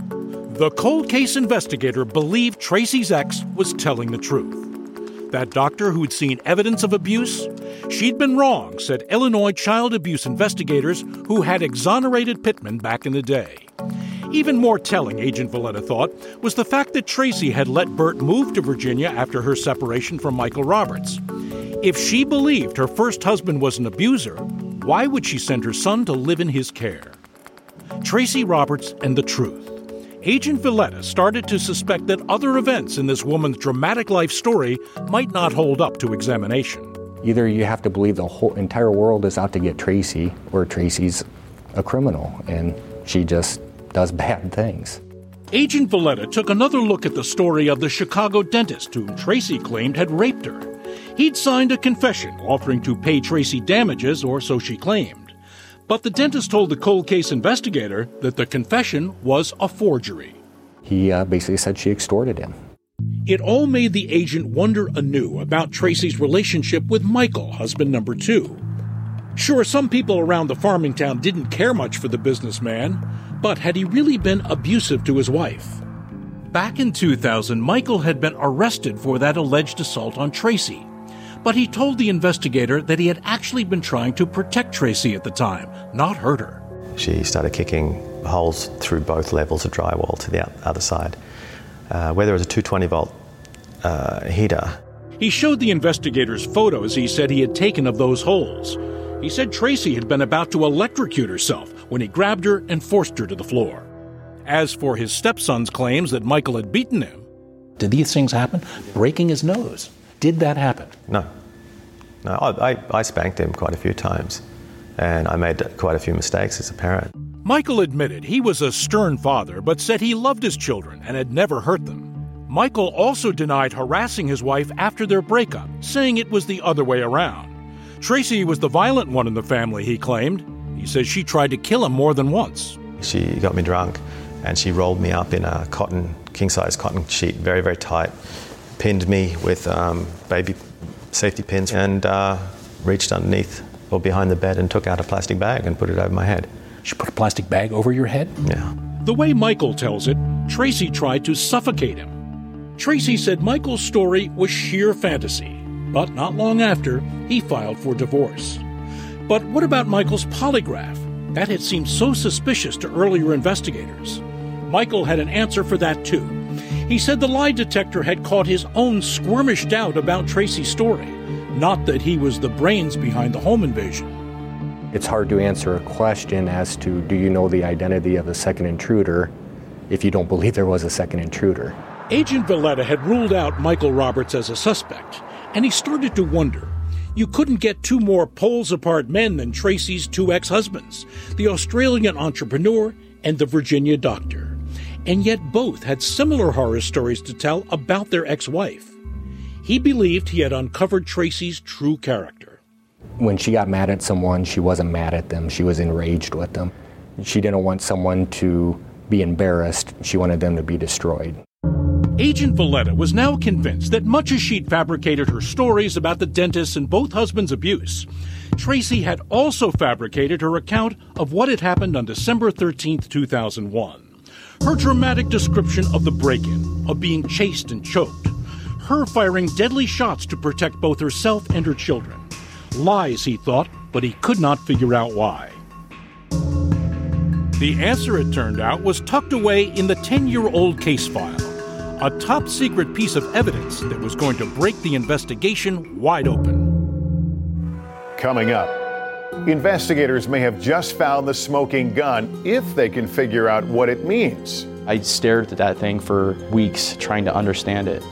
The cold case investigator believed Tracy's ex was telling the truth. That doctor who'd seen evidence of abuse? She'd been wrong, said Illinois child abuse investigators who had exonerated Pittman back in the day. Even more telling, Agent Valletta thought, was the fact that Tracy had let Bert move to Virginia after her separation from Michael Roberts. If she believed her first husband was an abuser, why would she send her son to live in his care? Tracy Roberts and the truth. Agent Valletta started to suspect that other events in this woman's dramatic life story might not hold up to examination. Either you have to believe the whole entire world is out to get Tracy, or Tracy's a criminal, and she just does bad things. Agent Valletta took another look at the story of the Chicago dentist whom Tracy claimed had raped her. He'd signed a confession offering to pay Tracy damages, or so she claimed. But the dentist told the cold case investigator that the confession was a forgery. He uh, basically said she extorted him. It all made the agent wonder anew about Tracy's relationship with Michael, husband number two. Sure, some people around the farming town didn't care much for the businessman, but had he really been abusive to his wife? Back in two thousand, Michael had been arrested for that alleged assault on Tracy. But he told the investigator that he had actually been trying to protect Tracy at the time, not hurt her. She started kicking holes through both levels of drywall to the other side. Uh, where there was a two twenty volt uh, heater. He showed the investigators photos he said he had taken of those holes. He said Tracy had been about to electrocute herself when he grabbed her and forced her to the floor. As for his stepson's claims that Michael had beaten him. Did these things happen? Breaking his nose. Did that happen? No. No, I, I, I spanked him quite a few times, and I made quite a few mistakes as a parent. Michael admitted he was a stern father, but said he loved his children and had never hurt them. Michael also denied harassing his wife after their breakup, saying it was the other way around. Tracy was the violent one in the family, he claimed. He says she tried to kill him more than once. She got me drunk and she rolled me up in a cotton, king-size cotton sheet, very, very tight, pinned me with um, baby safety pins and uh, reached underneath or behind the bed and took out a plastic bag and put it over my head. She put a plastic bag over your head? Yeah. The way Michael tells it, Tracy tried to suffocate him. Tracy said Michael's story was sheer fantasy, but not long after, he filed for divorce. But what about Michael's polygraph? That had seemed so suspicious to earlier investigators. Michael had an answer for that, too. He said the lie detector had caught his own squirmish doubt about Tracy's story, not that he was the brains behind the home invasion. It's hard to answer a question as to, do you know the identity of the second intruder, if you don't believe there was a second intruder. Agent Valletta had ruled out Michael Roberts as a suspect, and he started to wonder. You couldn't get two more poles apart men than Tracy's two ex-husbands, the Australian entrepreneur and the Virginia doctor. And yet both had similar horror stories to tell about their ex-wife. He believed he had uncovered Tracy's true character. When she got mad at someone, she wasn't mad at them, she was enraged with them. She didn't want someone to be embarrassed, she wanted them to be destroyed. Agent Valletta was now convinced that much as she'd fabricated her stories about the dentist and both husbands' abuse, Tracy had also fabricated her account of what had happened on December thirteenth, two thousand one. Her dramatic description of the break-in, of being chased and choked, her firing deadly shots to protect both herself and her children. Lies, he thought, but he could not figure out why. The answer, it turned out, was tucked away in the ten-year-old case file. A top-secret piece of evidence that was going to break the investigation wide open. Coming up, investigators may have just found the smoking gun if they can figure out what it means. I stared at that thing for weeks trying to understand it.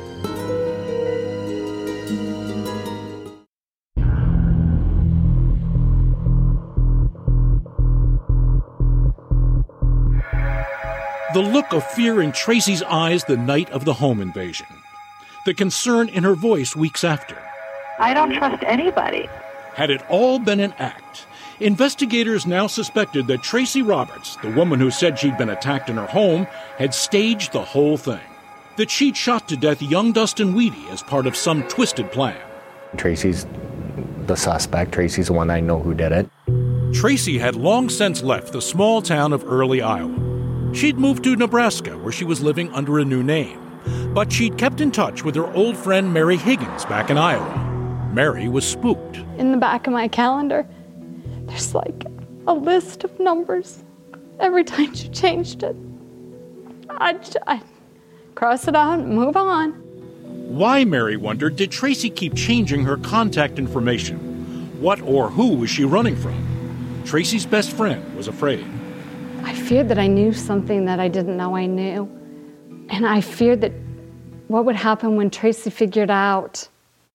The look of fear in Tracy's eyes the night of the home invasion. The concern in her voice weeks after. I don't trust anybody. Had it all been an act? Investigators now suspected that Tracy Roberts, the woman who said she'd been attacked in her home, had staged the whole thing. That she'd shot to death young Dustin Weedy as part of some twisted plan. Tracy's the suspect. Tracy's the one I know who did it. Tracy had long since left the small town of Early, Iowa. She'd moved to Nebraska, where she was living under a new name. But she'd kept in touch with her old friend Mary Higgins back in Iowa. Mary was spooked. In the back of my calendar, there's like a list of numbers. Every time she changed it, I'd, I'd cross it out and move on. Why, Mary wondered, did Tracy keep changing her contact information? What or who was she running from? Tracy's best friend was afraid. I feared that I knew something that I didn't know I knew. And I feared that what would happen when Tracy figured out.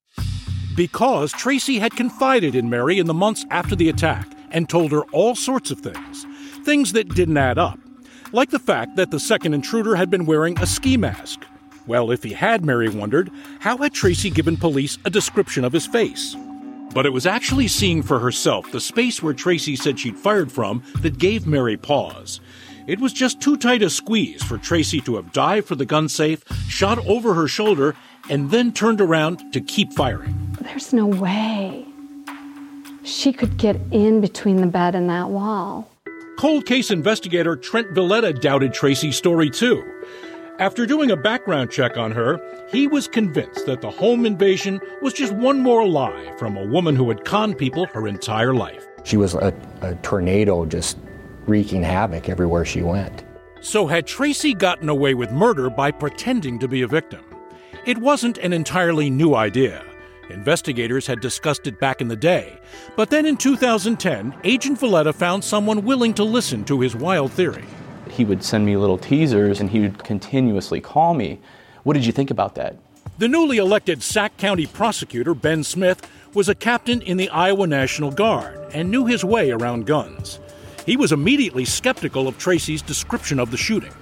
Because Tracy had confided in Mary in the months after the attack and told her all sorts of things. Things that didn't add up. Like the fact that the second intruder had been wearing a ski mask. Well, if he had, Mary wondered, how had Tracy given police a description of his face? But it was actually seeing for herself the space where Tracy said she'd fired from that gave Mary pause. It was just too tight a squeeze for Tracy to have dived for the gun safe, shot over her shoulder, and then turned around to keep firing. There's no way she could get in between the bed and that wall. Cold case investigator Trent Valletta doubted Tracy's story too. After doing a background check on her, he was convinced that the home invasion was just one more lie from a woman who had conned people her entire life. She was a, a tornado just wreaking havoc everywhere she went. So had Tracy gotten away with murder by pretending to be a victim? It wasn't an entirely new idea. Investigators had discussed it back in the day. But then in two thousand ten, Agent Valletta found someone willing to listen to his wild theory. He would send me little teasers and he would continuously call me. What did you think about that? The newly elected Sac County prosecutor, Ben Smith, was a captain in the Iowa National Guard and knew his way around guns. He was immediately skeptical of Tracy's description of the shooting.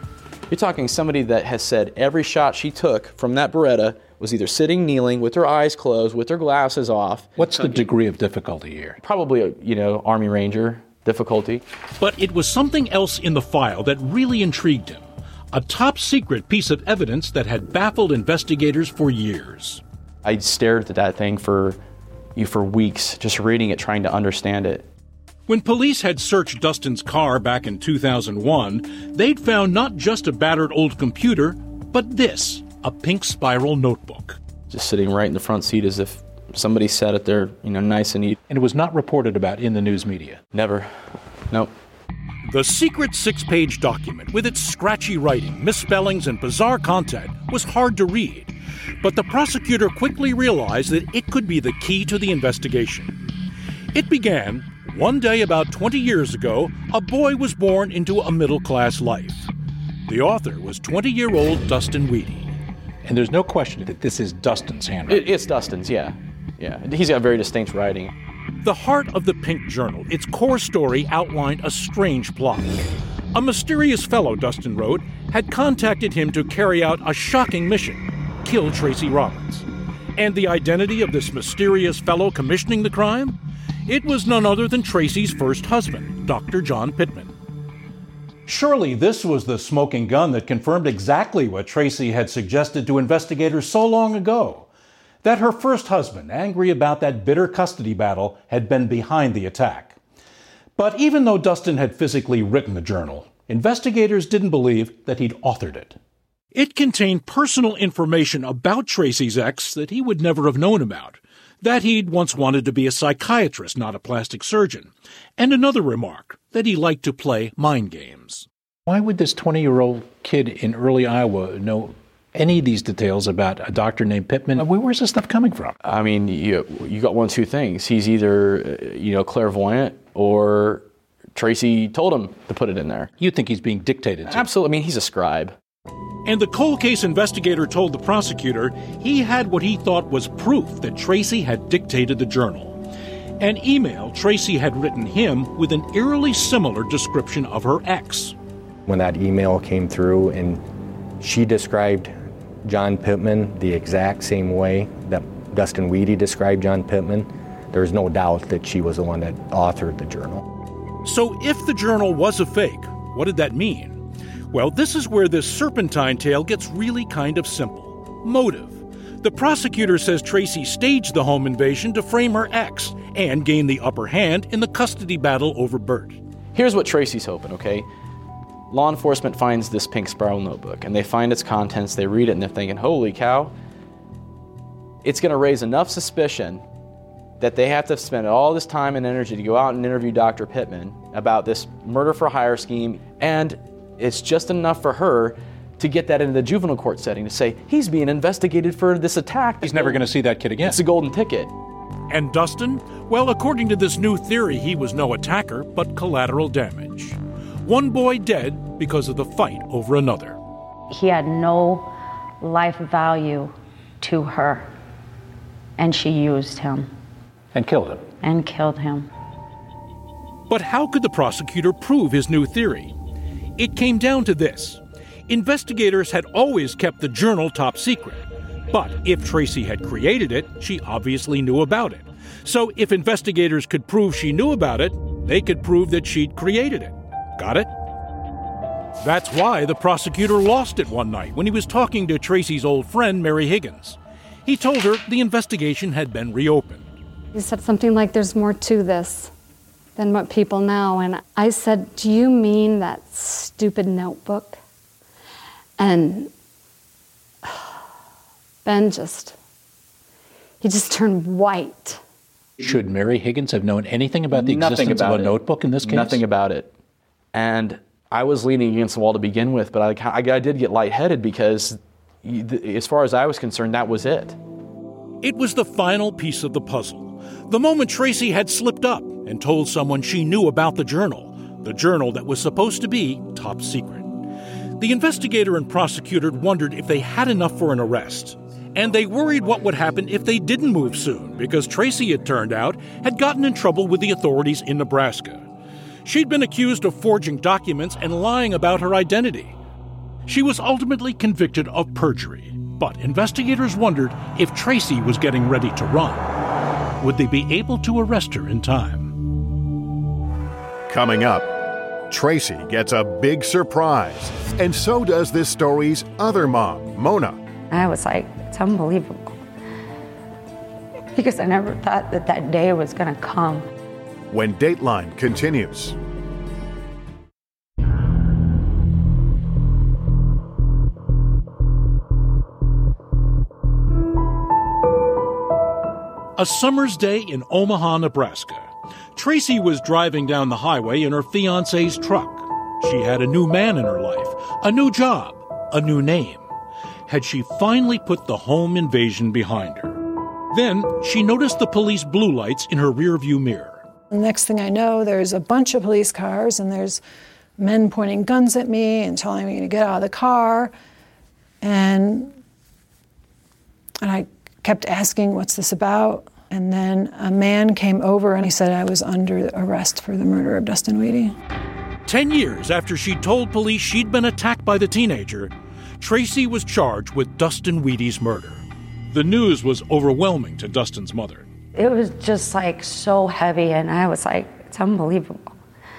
You're talking somebody that has said every shot she took from that Beretta was either sitting, kneeling, with her eyes closed, with her glasses off. What's the degree of difficulty here? Probably, a, you know, Army Ranger difficulty. But it was something else in the file that really intrigued him. A top-secret piece of evidence that had baffled investigators for years. I stared at that thing for, you for weeks, just reading it, trying to understand it. When police had searched Dustin's car back in two thousand one, they'd found not just a battered old computer, but this, a pink spiral notebook. Just sitting right in the front seat as if somebody sat it there, you know, nice and neat. And it was not reported about in the news media? Never. Nope. The secret six-page document, with its scratchy writing, misspellings, and bizarre content, was hard to read. But the prosecutor quickly realized that it could be the key to the investigation. It began, one day about twenty years ago, a boy was born into a middle-class life. The author was twenty-year-old Dustin Weedy. And there's no question that this is Dustin's handwriting. It, it's Dustin's, yeah. Yeah, he's got very distinct writing. The heart of the Pink Journal, its core story outlined a strange plot. A mysterious fellow, Dustin wrote, had contacted him to carry out a shocking mission, kill Tracy Roberts. And the identity of this mysterious fellow commissioning the crime? It was none other than Tracy's first husband, Doctor John Pittman. Surely this was the smoking gun that confirmed exactly what Tracy had suggested to investigators so long ago. That her first husband, angry about that bitter custody battle, had been behind the attack. But even though Dustin had physically written the journal, investigators didn't believe that he'd authored it. It contained personal information about Tracy's ex that he would never have known about, that he'd once wanted to be a psychiatrist, not a plastic surgeon, and another remark, that he liked to play mind games. Why would this twenty-year-old kid in early Iowa know any of these details about a doctor named Pittman? Where's this stuff coming from? I mean, you you got one of two things. He's either, you know, clairvoyant, or Tracy told him to put it in there. You think he's being dictated to? Absolutely. I mean, he's a scribe. And the cold case investigator told the prosecutor he had what he thought was proof that Tracy had dictated the journal. An email Tracy had written him with an eerily similar description of her ex. When that email came through and she described John Pittman the exact same way that Dustin Weedy described John Pittman, there's no doubt that she was the one that authored the journal. So if the journal was a fake, what did that mean? Well, this is where this serpentine tale gets really kind of simple. Motive. The prosecutor says Tracy staged the home invasion to frame her ex and gain the upper hand in the custody battle over Bert. Here's what Tracy's hoping, okay? Law enforcement finds this pink spiral notebook, and they find its contents, they read it, and they're thinking, holy cow, it's going to raise enough suspicion that they have to spend all this time and energy to go out and interview Doctor Pittman about this murder-for-hire scheme, and it's just enough for her to get that into the juvenile court setting to say, he's being investigated for this attack. He's never going to see that kid again. It's a golden ticket. And Dustin? Well, according to this new theory, he was no attacker, but collateral damage. One boy dead because of the fight over another. He had no life value to her, and she used him. And killed him. And killed him. But how could the prosecutor prove his new theory? It came down to this. Investigators had always kept the journal top secret. But if Tracy had created it, she obviously knew about it. So if investigators could prove she knew about it, they could prove that she'd created it. Got it? That's why the prosecutor lost it one night when he was talking to Tracy's old friend, Mary Higgins. He told her the investigation had been reopened. He said something like, there's more to this than what people know. And I said, do you mean that stupid notebook? And Ben just, he just turned white. Should Mary Higgins have known anything about the Nothing existence about of a it. notebook in this case? Nothing about it. And I was leaning against the wall to begin with, but I, I, I did get lightheaded because, as far as I was concerned, that was it. It was the final piece of the puzzle. The moment Tracy had slipped up and told someone she knew about the journal, the journal that was supposed to be top secret. The investigator and prosecutor wondered if they had enough for an arrest. And they worried what would happen if they didn't move soon, because Tracy, it turned out, had gotten in trouble with the authorities in Nebraska. She'd been accused of forging documents and lying about her identity. She was ultimately convicted of perjury, but investigators wondered if Tracy was getting ready to run. Would they be able to arrest her in time? Coming up, Tracy gets a big surprise, and so does this story's other mom, Mona. I was like, it's unbelievable. Because I never thought that that day was going to come. When Dateline continues. A summer's day in Omaha, Nebraska. Tracy was driving down the highway in her fiancé's truck. She had a new man in her life, a new job, a new name. Had she finally put the home invasion behind her? Then she noticed the police blue lights in her rearview mirror. The next thing I know, there's a bunch of police cars, and there's men pointing guns at me and telling me to get out of the car. And, and I kept asking, what's this about? And then a man came over and he said I was under arrest for the murder of Dustin Weedy. Ten years after she told police she'd been attacked by the teenager, Tracy was charged with Dustin Weedy's murder. The news was overwhelming to Dustin's mother. It was just like so heavy, and I was like, it's unbelievable.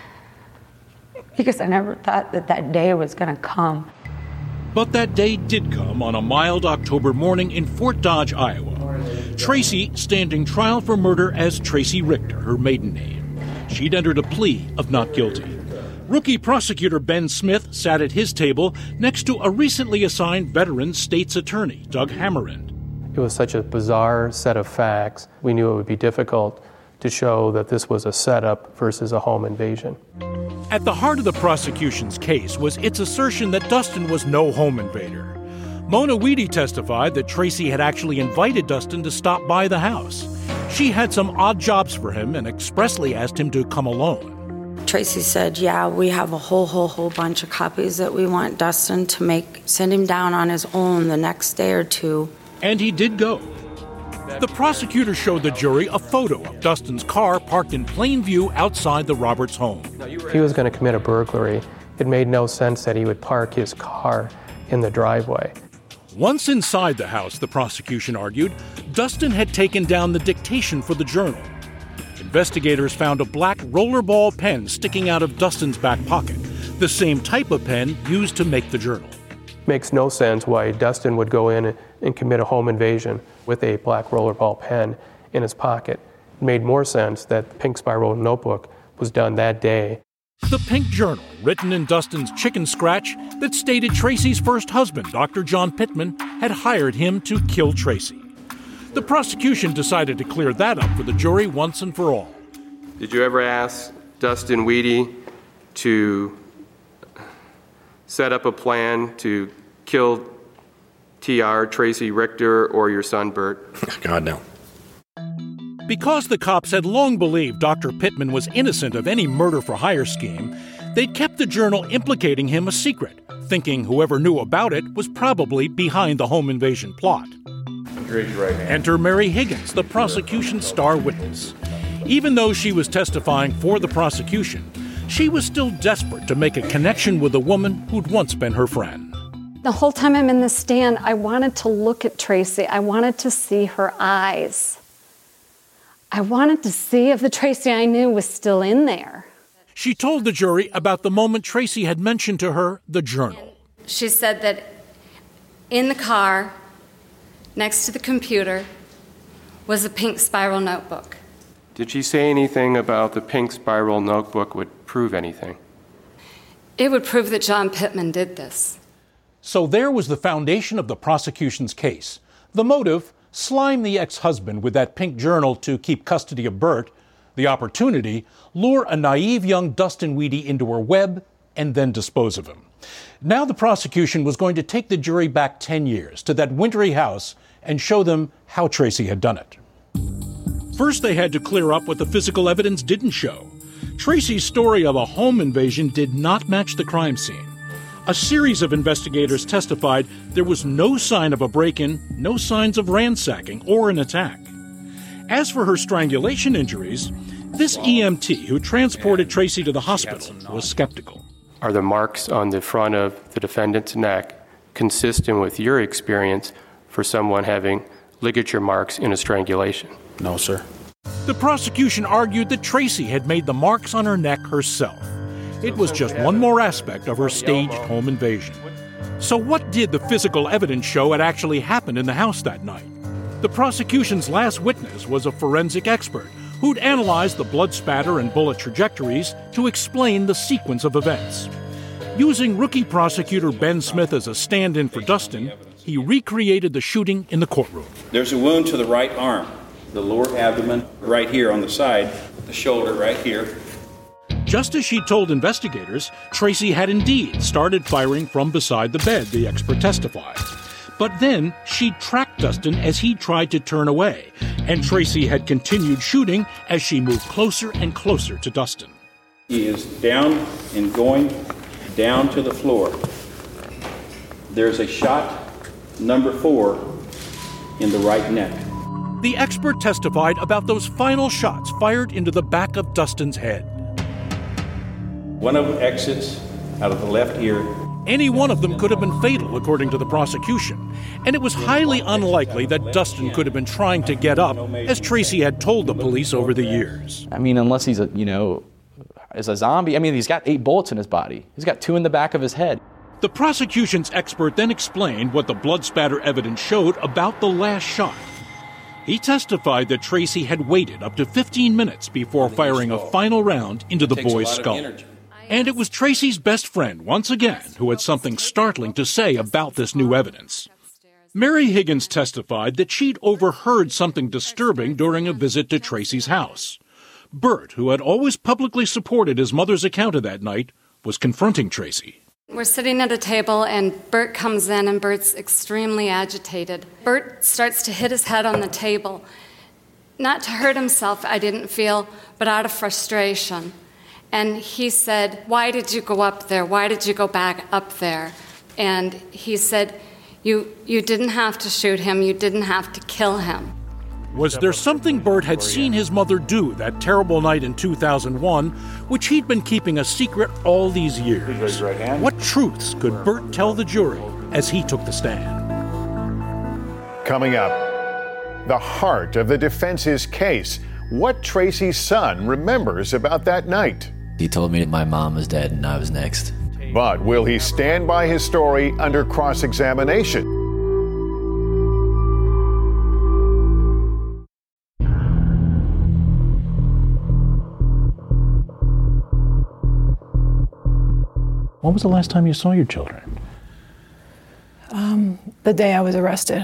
Because I never thought that that day was going to come. But that day did come on a mild October morning in Fort Dodge, Iowa. Tracy standing trial for murder as Tracy Richter, her maiden name. She'd entered a plea of not guilty. Rookie prosecutor Ben Smith sat at his table next to a recently assigned veteran state's attorney, Doug Hammerend. It was such a bizarre set of facts. We knew it would be difficult to show that this was a setup versus a home invasion. At the heart of the prosecution's case was its assertion that Dustin was no home invader. Mona Weedy testified that Tracy had actually invited Dustin to stop by the house. She had some odd jobs for him and expressly asked him to come alone. Tracy said, yeah, we have a whole, whole, whole bunch of copies that we want Dustin to make, send him down on his own the next day or two. And he did go. The prosecutor showed the jury a photo of Dustin's car parked in plain view outside the Roberts home. If he was going to commit a burglary, it made no sense that he would park his car in the driveway. Once inside the house, the prosecution argued, Dustin had taken down the dictation for the journal. Investigators found a black rollerball pen sticking out of Dustin's back pocket, the same type of pen used to make the journal. Makes no sense why Dustin would go in and commit a home invasion with a black rollerball pen in his pocket. It made more sense that the pink spiral notebook was done that day. The pink journal, written in Dustin's chicken scratch, that stated Tracy's first husband, Doctor John Pittman, had hired him to kill Tracy. The prosecution decided to clear that up for the jury once and for all. Did you ever ask Dustin Weedy to set up a plan to kill T R, Tracy Richter, or your son, Bert? God, no. Because the cops had long believed Doctor Pittman was innocent of any murder-for-hire scheme, they'd kept the journal implicating him a secret, thinking whoever knew about it was probably behind the home invasion plot. Raise your right hand. Enter Mary Higgins, the prosecution's star witness. Even though she was testifying for the prosecution, she was still desperate to make a connection with a woman who'd once been her friend. The whole time I'm in the stand, I wanted to look at Tracy. I wanted to see her eyes. I wanted to see if the Tracy I knew was still in there. She told the jury about the moment Tracy had mentioned to her the journal. She said that in the car, next to the computer, was a pink spiral notebook. Did she say anything about the pink spiral notebook would prove anything? It would prove that John Pittman did this. So there was the foundation of the prosecution's case. The motive, slime the ex-husband with that pink journal to keep custody of Bert. The opportunity, lure a naive young Dustin Weedy into her web and then dispose of him. Now the prosecution was going to take the jury back ten years to that wintry house and show them how Tracy had done it. First, they had to clear up what the physical evidence didn't show. Tracy's story of a home invasion did not match the crime scene. A series of investigators testified there was no sign of a break-in, no signs of ransacking or an attack. As for her strangulation injuries, this E M T who transported Tracy to the hospital was skeptical. Are the marks on the front of the defendant's neck consistent with your experience for someone having ligature marks in a strangulation? No, sir. The prosecution argued that Tracy had made the marks on her neck herself. It was just one more aspect of her staged home invasion. So what did the physical evidence show had actually happened in the house that night? The prosecution's last witness was a forensic expert who'd analyzed the blood spatter and bullet trajectories to explain the sequence of events. Using rookie prosecutor Ben Smith as a stand-in for Dustin, he recreated the shooting in the courtroom. There's a wound to the right arm, the lower abdomen right here on the side, the shoulder right here. Just as she told investigators, Tracy had indeed started firing from beside the bed, the expert testified. But then she tracked Dustin as he tried to turn away, and Tracy had continued shooting as she moved closer and closer to Dustin. He is down and going down to the floor. There's a shot number four in the right neck. The expert testified about those final shots fired into the back of Dustin's head. One of them exits out of the left ear. Any one of them could have been fatal, according to the prosecution, and it was highly unlikely that Dustin could have been trying to get up, as Tracy had told the police over the years. I mean, unless he's a, you know, is a zombie. I mean, he's got eight bullets in his body. He's got two in the back of his head. The prosecution's expert then explained what the blood spatter evidence showed about the last shot. He testified that Tracy had waited up to fifteen minutes before firing a final round into the boy's skull. And it was Tracy's best friend, once again, who had something startling to say about this new evidence. Mary Higgins testified that she'd overheard something disturbing during a visit to Tracy's house. Bert, who had always publicly supported his mother's account of that night, was confronting Tracy. We're sitting at a table, and Bert comes in, and Bert's extremely agitated. Bert starts to hit his head on the table. Not to hurt himself, I didn't feel, but out of frustration. And he said, "Why did you go up there? Why did you go back up there?" And he said, you, you didn't have to shoot him. You didn't have to kill him. Was there something Bert had seen his mother do that terrible night in two thousand one, which he'd been keeping a secret all these years? What truths could Bert tell the jury as he took the stand? Coming up, the heart of the defense's case. What Tracy's son remembers about that night. He told me my mom was dead and I was next. But will he stand by his story under cross-examination? When was the last time you saw your children? Um, the day I was arrested.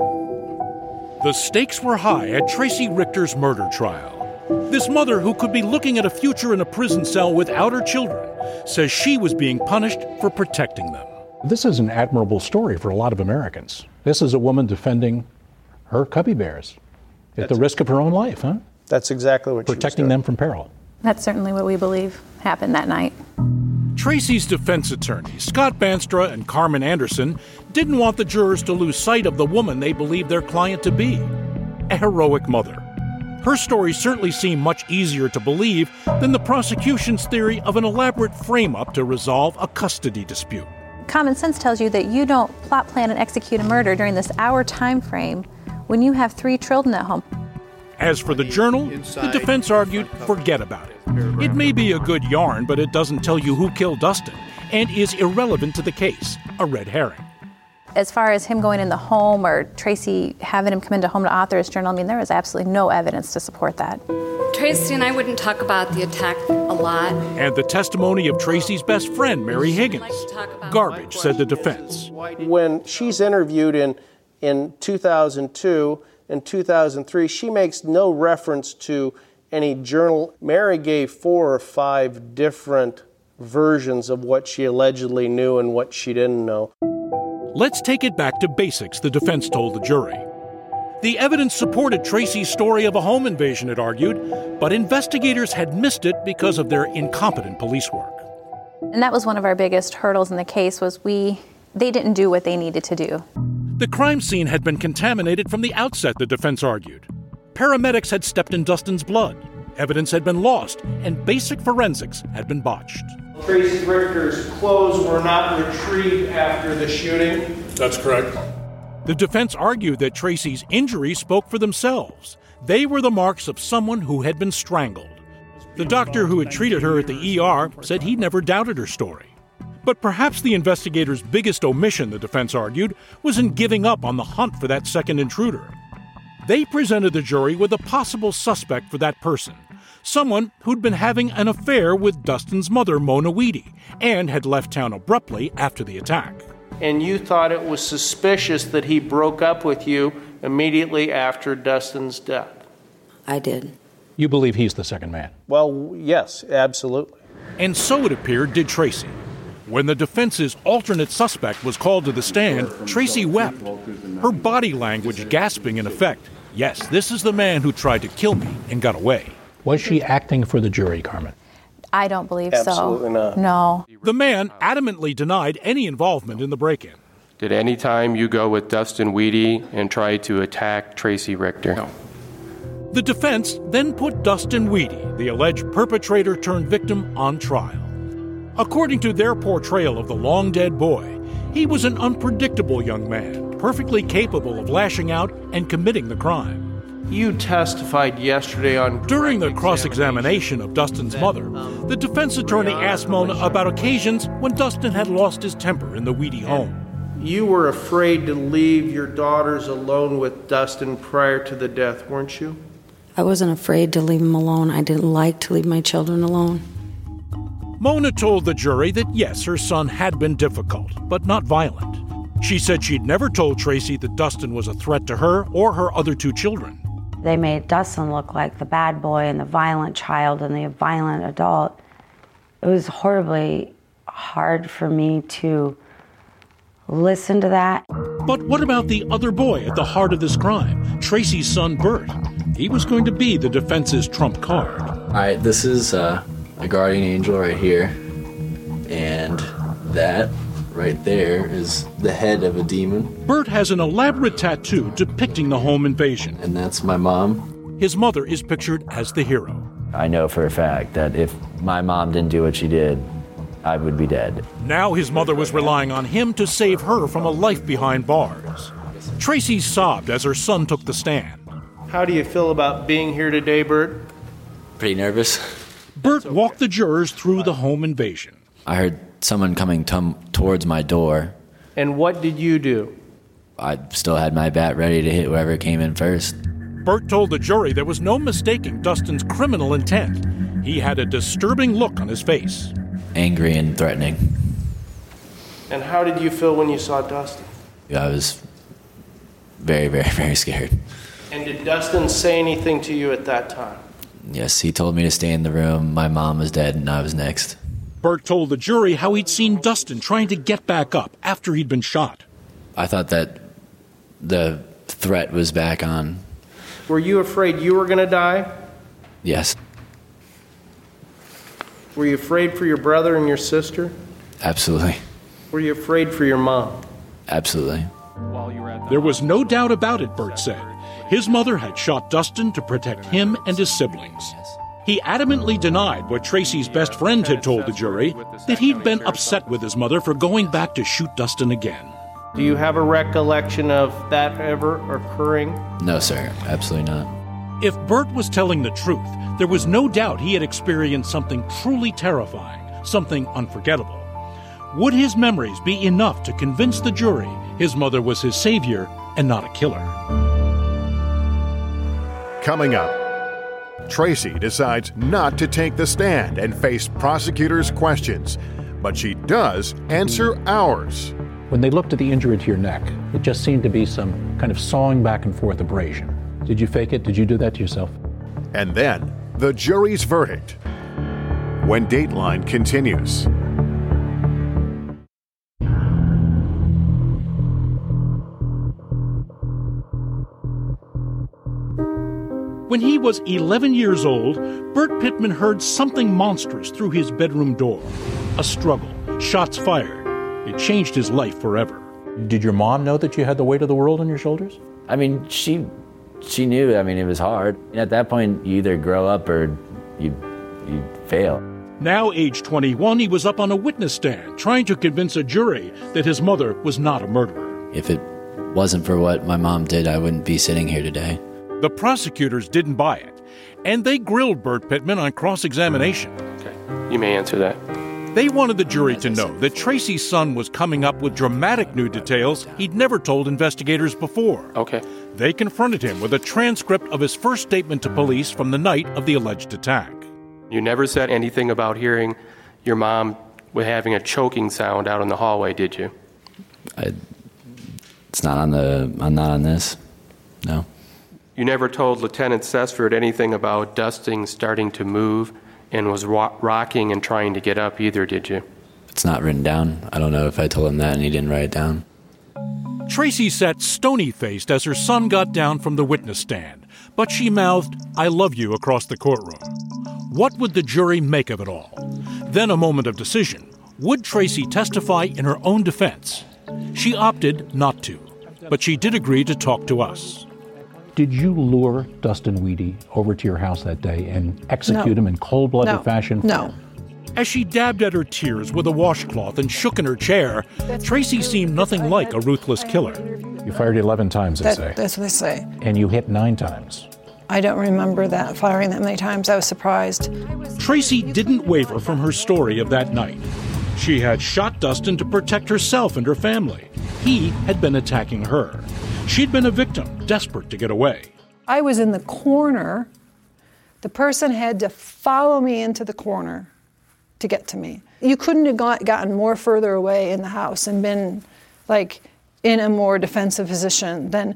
The stakes were high at Tracy Richter's murder trial. This mother, who could be looking at a future in a prison cell without her children, says she was being punished for protecting them. This is an admirable story for a lot of Americans. This is a woman defending her cubby bears at the risk of her own life, huh? That's exactly what she was doing. Protecting them from peril. That's certainly what we believe happened that night. Tracy's defense attorneys, Scott Banstra and Carmen Anderson, didn't want the jurors to lose sight of the woman they believed their client to be, a heroic mother. Her story certainly seemed much easier to believe than the prosecution's theory of an elaborate frame-up to resolve a custody dispute. Common sense tells you that you don't plot, plan, and execute a murder during this hour time frame when you have three children at home. As for the journal, the defense argued, forget about it. It may be a good yarn, but it doesn't tell you who killed Dustin and is irrelevant to the case, a red herring. As far as him going in the home or Tracy having him come into home to author his journal, I mean, there is absolutely no evidence to support that. Tracy and I wouldn't talk about the attack a lot. And the testimony of Tracy's best friend, Mary Higgins. Garbage, said the defense. When she's interviewed in, in two thousand two and two thousand three, she makes no reference to any journal. Mary gave four or five different versions of what she allegedly knew and what she didn't know. Let's take it back to basics, the defense told the jury. The evidence supported Tracy's story of a home invasion, it argued, but investigators had missed it because of their incompetent police work. And that was one of our biggest hurdles in the case was we, they didn't do what they needed to do. The crime scene had been contaminated from the outset, the defense argued. Paramedics had stepped in Dustin's blood. Evidence had been lost, and basic forensics had been botched. Tracy Richter's clothes were not retrieved after the shooting? That's correct. The defense argued that Tracy's injuries spoke for themselves. They were the marks of someone who had been strangled. The doctor who had treated her at the E R said he never doubted her story. But perhaps the investigators' biggest omission, the defense argued, was in giving up on the hunt for that second intruder. They presented the jury with a possible suspect for that person, someone who'd been having an affair with Dustin's mother, Mona Weedy, and had left town abruptly after the attack. And you thought it was suspicious that he broke up with you immediately after Dustin's death? I did. You believe he's the second man? Well, yes, absolutely. And so it appeared did Tracy. When the defense's alternate suspect was called to the stand, Tracy wept, her body language gasping in effect. Yes, this is the man who tried to kill me and got away. Was she acting for the jury, Carmen? I don't believe Absolutely so. not. No. The man adamantly denied any involvement in the break-in. Did any time you go with Dustin Weedy and try to attack Tracy Richter? No. The defense then put Dustin Weedy, the alleged perpetrator turned victim, on trial. According to their portrayal of the long-dead boy, he was an unpredictable young man, perfectly capable of lashing out and committing the crime. You testified yesterday on... During the cross-examination of Dustin's mother, the defense attorney asked Mona about occasions when Dustin had lost his temper in the Weedy home. You were afraid to leave your daughters alone with Dustin prior to the death, weren't you? I wasn't afraid to leave him alone. I didn't like to leave my children alone. Mona told the jury that yes, her son had been difficult, but not violent. She said she'd never told Tracy that Dustin was a threat to her or her other two children. They made Dustin look like the bad boy and the violent child and the violent adult. It was horribly hard for me to listen to that. But what about the other boy at the heart of this crime, Tracy's son, Bert? He was going to be the defense's trump card. All right, this is uh, a guardian angel right here. And that right there is the head of a demon. Bert has an elaborate tattoo depicting the home invasion. And that's my mom. His mother is pictured as the hero. I know for a fact that if my mom didn't do what she did, I would be dead. Now his mother was relying on him to save her from a life behind bars. Tracy sobbed as her son took the stand. How do you feel about being here today, Bert? Pretty nervous. Bert walked the jurors through the home invasion. I heard someone coming t- towards my door. And what did you do? I still had my bat ready to hit whoever came in first. Bert told the jury there was no mistaking Dustin's criminal intent. He had a disturbing look on his face. Angry and threatening. And how did you feel when you saw Dustin? I was very, very, very scared. And did Dustin say anything to you at that time? Yes, he told me to stay in the room. My mom was dead and I was next. Bert told the jury how he'd seen Dustin trying to get back up after he'd been shot. I thought that the threat was back on. Were you afraid you were going to die? Yes. Were you afraid for your brother and your sister? Absolutely. Were you afraid for your mom? Absolutely. There was no doubt about it, Bert said. His mother had shot Dustin to protect him and his siblings. He adamantly denied what Tracy's best friend had told the jury, that he'd been upset with his mother for going back to shoot Dustin again. Do you have a recollection of that ever occurring? No, sir. Absolutely not. If Bert was telling the truth, there was no doubt he had experienced something truly terrifying, something unforgettable. Would his memories be enough to convince the jury his mother was his savior and not a killer? Coming up, Tracy decides not to take the stand and face prosecutors' questions, but she does answer ours. When they looked at the injury to your neck, it just seemed to be some kind of sawing back and forth abrasion. Did you fake it? Did you do that to yourself? And then, the jury's verdict. When Dateline continues. When he was eleven years old, Bert Pittman heard something monstrous through his bedroom door. A struggle, shots fired. It changed his life forever. Did your mom know that you had the weight of the world on your shoulders? I mean, she she knew. I mean, it was hard. At that point, you either grow up or you you fail. Now age twenty-one, he was up on a witness stand trying to convince a jury that his mother was not a murderer. If it wasn't for what my mom did, I wouldn't be sitting here today. The prosecutors didn't buy it, and they grilled Burt Pittman on cross-examination. Okay, you may answer that. They wanted the jury to know that Tracy's son was coming up with dramatic new details he'd never told investigators before. Okay. They confronted him with a transcript of his first statement to police from the night of the alleged attack. You never said anything about hearing your mom with having a choking sound out in the hallway, did you? I, it's not on the. I'm not on this. No. You never told Lieutenant Sesford anything about Dustin starting to move and was ro- rocking and trying to get up either, did you? It's not written down. I don't know if I told him that and he didn't write it down. Tracy sat stony-faced as her son got down from the witness stand, but she mouthed, "I love you," across the courtroom. What would the jury make of it all? Then a moment of decision. Would Tracy testify in her own defense? She opted not to, but she did agree to talk to us. Did you lure Dustin Weedy over to your house that day and execute No. him in cold-blooded No. fashion? No. As she dabbed at her tears with a washcloth and shook in her chair, Tracy seemed nothing like a ruthless killer. You fired eleven times, they That, say. that's what they say. And you hit nine times. I don't remember that firing that many times. I was surprised. Tracy didn't waver from her story of that night. She had shot Dustin to protect herself and her family. He had been attacking her. She'd been a victim, desperate to get away. I was in the corner. The person had to follow me into the corner to get to me. You couldn't have got, gotten more further away in the house and been like in a more defensive position than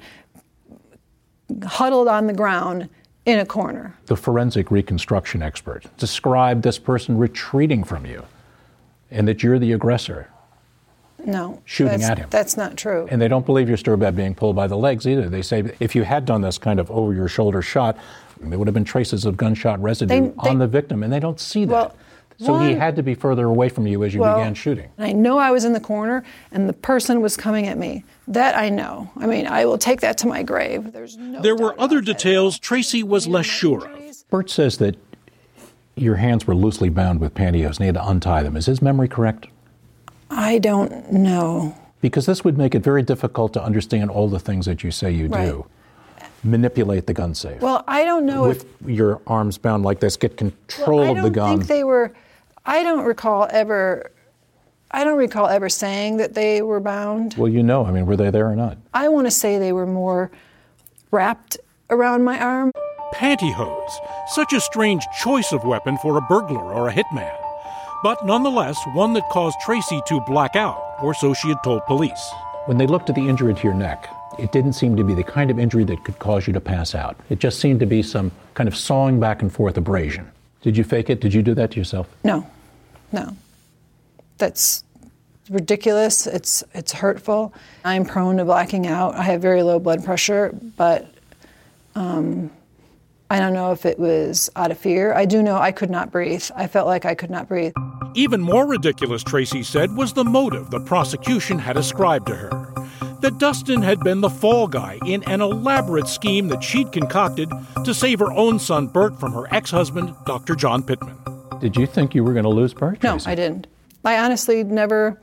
huddled on the ground in a corner. The forensic reconstruction expert described this person retreating from you and that you're the aggressor. No. Shooting that's, at him. That's not true. And they don't believe your story about being pulled by the legs either. They say if you had done this kind of over-your-shoulder shot, there would have been traces of gunshot residue They- they- on the victim, and they don't see that. Well, so one- he had to be further away from you as you Well, began shooting. I know I was in the corner and the person was coming at me. That I know. I mean, I will take that to my grave. There's no There were other details Tracy was less sure of. Burt says that your hands were loosely bound with pantyhose and he had to untie them. Is his memory correct? I don't know. Because this would make it very difficult to understand all the things that you say you Right. do. Manipulate the gun safe. Well, I don't know with if your arms bound like this, get control Well, I of the don't gun. think they were. I don't recall ever. I don't recall ever saying that they were bound. Well, you know, I mean, were they there or not? I want to say they were more wrapped around my arm. Pantyhose, such a strange choice of weapon for a burglar or a hitman, but nonetheless one that caused Tracy to black out, or so she had told police. When they looked at the injury to your neck, it didn't seem to be the kind of injury that could cause you to pass out. It just seemed to be some kind of sawing back and forth abrasion. Did you fake it? Did you do that to yourself? No, no. That's ridiculous. It's it's hurtful. I'm prone to blacking out. I have very low blood pressure, but um, I don't know if it was out of fear. I do know I could not breathe. I felt like I could not breathe. Even more ridiculous, Tracy said, was the motive the prosecution had ascribed to her. That Dustin had been the fall guy in an elaborate scheme that she'd concocted to save her own son Burt from her ex-husband, Doctor John Pittman. Did you think you were going to lose Burt? No, I didn't. I honestly never,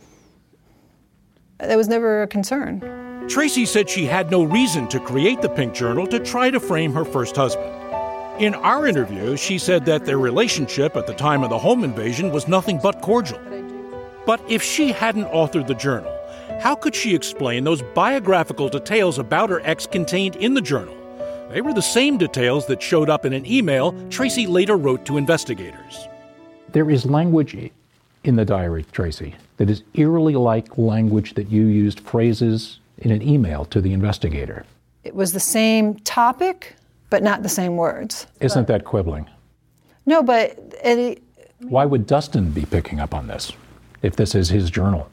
that was never a concern. Tracy said she had no reason to create the Pink Journal to try to frame her first husband. In our interview, she said that their relationship at the time of the home invasion was nothing but cordial. But if she hadn't authored the journal, how could she explain those biographical details about her ex contained in the journal? They were the same details that showed up in an email Tracy later wrote to investigators. There is language in the diary, Tracy, that is eerily like language that you used phrases in an email to the investigator. It was the same topic, but not the same words. Isn't that quibbling? No, but it, Why would Dustin be picking up on this if this is his journal?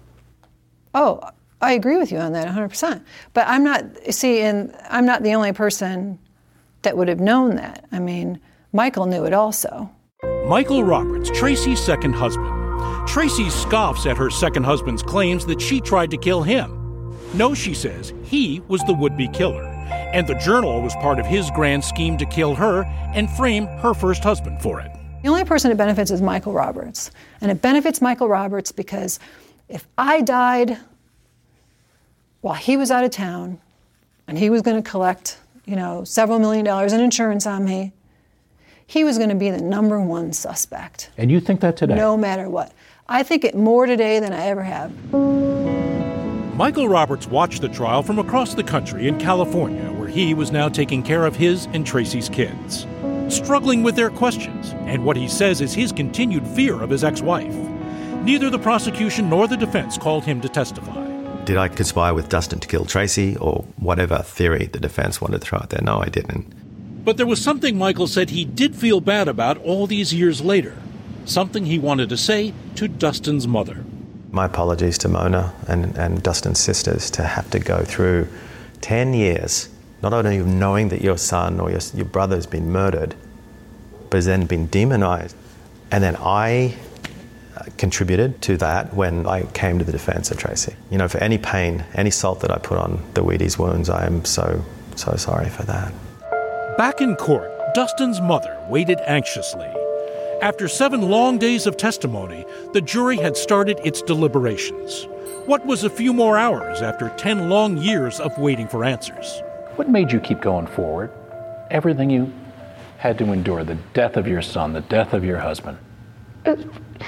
oh, I agree with you on that one hundred percent. But I'm not, see, and I'm not the only person that would have known that. I mean, Michael knew it also. Michael Roberts, Tracy's second husband. Tracy scoffs at her second husband's claims that she tried to kill him. No, she says, he was the would-be killer, and the journal was part of his grand scheme to kill her and frame her first husband for it. The only person it benefits is Michael Roberts. And it benefits Michael Roberts because if I died while he was out of town and he was going to collect, you know, several million dollars in insurance on me, he was going to be the number one suspect. And you think that today? No matter what. I think it more today than I ever have. Michael Roberts watched the trial from across the country in California, where he was now taking care of his and Tracy's kids, struggling with their questions and what he says is his continued fear of his ex-wife. Neither the prosecution nor the defense called him to testify. Did I conspire with Dustin to kill Tracy, or whatever theory the defense wanted to throw out there? No, I didn't. But there was something Michael said he did feel bad about all these years later, something he wanted to say to Dustin's mother. My apologies to Mona and, and Dustin's sisters to have to go through ten years, not only knowing that your son or your, your brother has been murdered, but has then been demonized. And then I contributed to that when I came to the defense of Tracy. You know, for any pain, any salt that I put on the Wheaties wounds, I am so, so sorry for that. Back in court, Dustin's mother waited anxiously. After seven long days of testimony, the jury had started its deliberations. What was a few more hours after ten long years of waiting for answers? What made you keep going forward? Everything you had to endure, the death of your son, the death of your husband. It,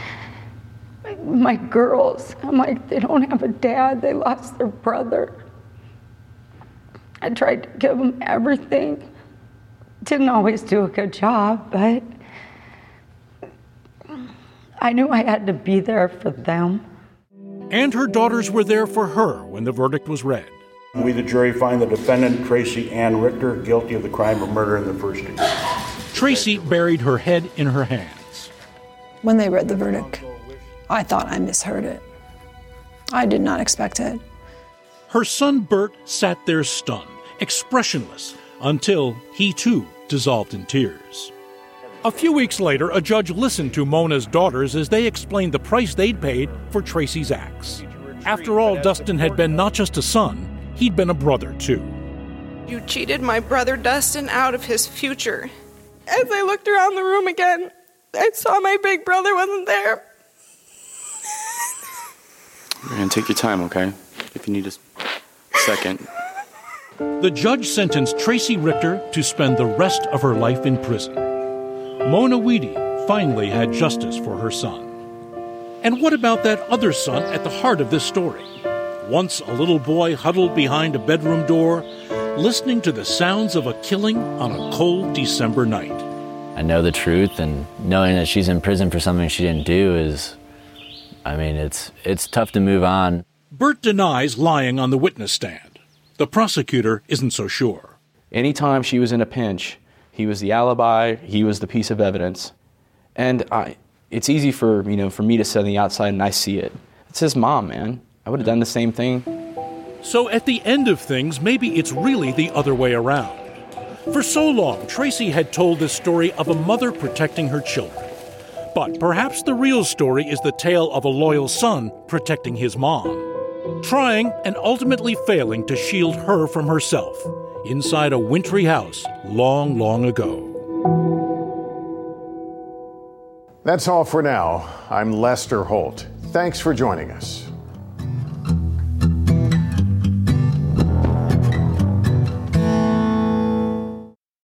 my girls, I'm like, they don't have a dad, they lost their brother. I tried to give them everything. Didn't always do a good job, but I knew I had to be there for them. And her daughters were there for her when the verdict was read. We, the jury, find the defendant, Tracy Ann Richter, guilty of the crime of murder in the first degree. Tracy buried her head in her hands. When they read the verdict, I thought I misheard it. I did not expect it. Her son Bert sat there stunned, expressionless, until he too dissolved in tears. A few weeks later, a judge listened to Mona's daughters as they explained the price they'd paid for Tracy's acts. After all, Dustin had been not just a son, he'd been a brother too. You cheated my brother Dustin out of his future. As I looked around the room again, I saw my big brother wasn't there. And take your time, okay? If you need a second. The judge sentenced Tracy Richter to spend the rest of her life in prison. Mona Wheaty finally had justice for her son. And what about that other son at the heart of this story? Once a little boy huddled behind a bedroom door, listening to the sounds of a killing on a cold December night. I know the truth, and knowing that she's in prison for something she didn't do is, I mean, it's it's tough to move on. Bert denies lying on the witness stand. The prosecutor isn't so sure. Anytime she was in a pinch, he was the alibi, he was the piece of evidence. And I, it's easy for, you know, for me to sit on the outside and I see it. It's his mom, man. I would have done the same thing. So at the end of things, maybe it's really the other way around. For so long, Tracy had told this story of a mother protecting her children. But perhaps the real story is the tale of a loyal son protecting his mom, trying and ultimately failing to shield her from herself inside a wintry house long, long ago. That's all for now. I'm Lester Holt. Thanks for joining us.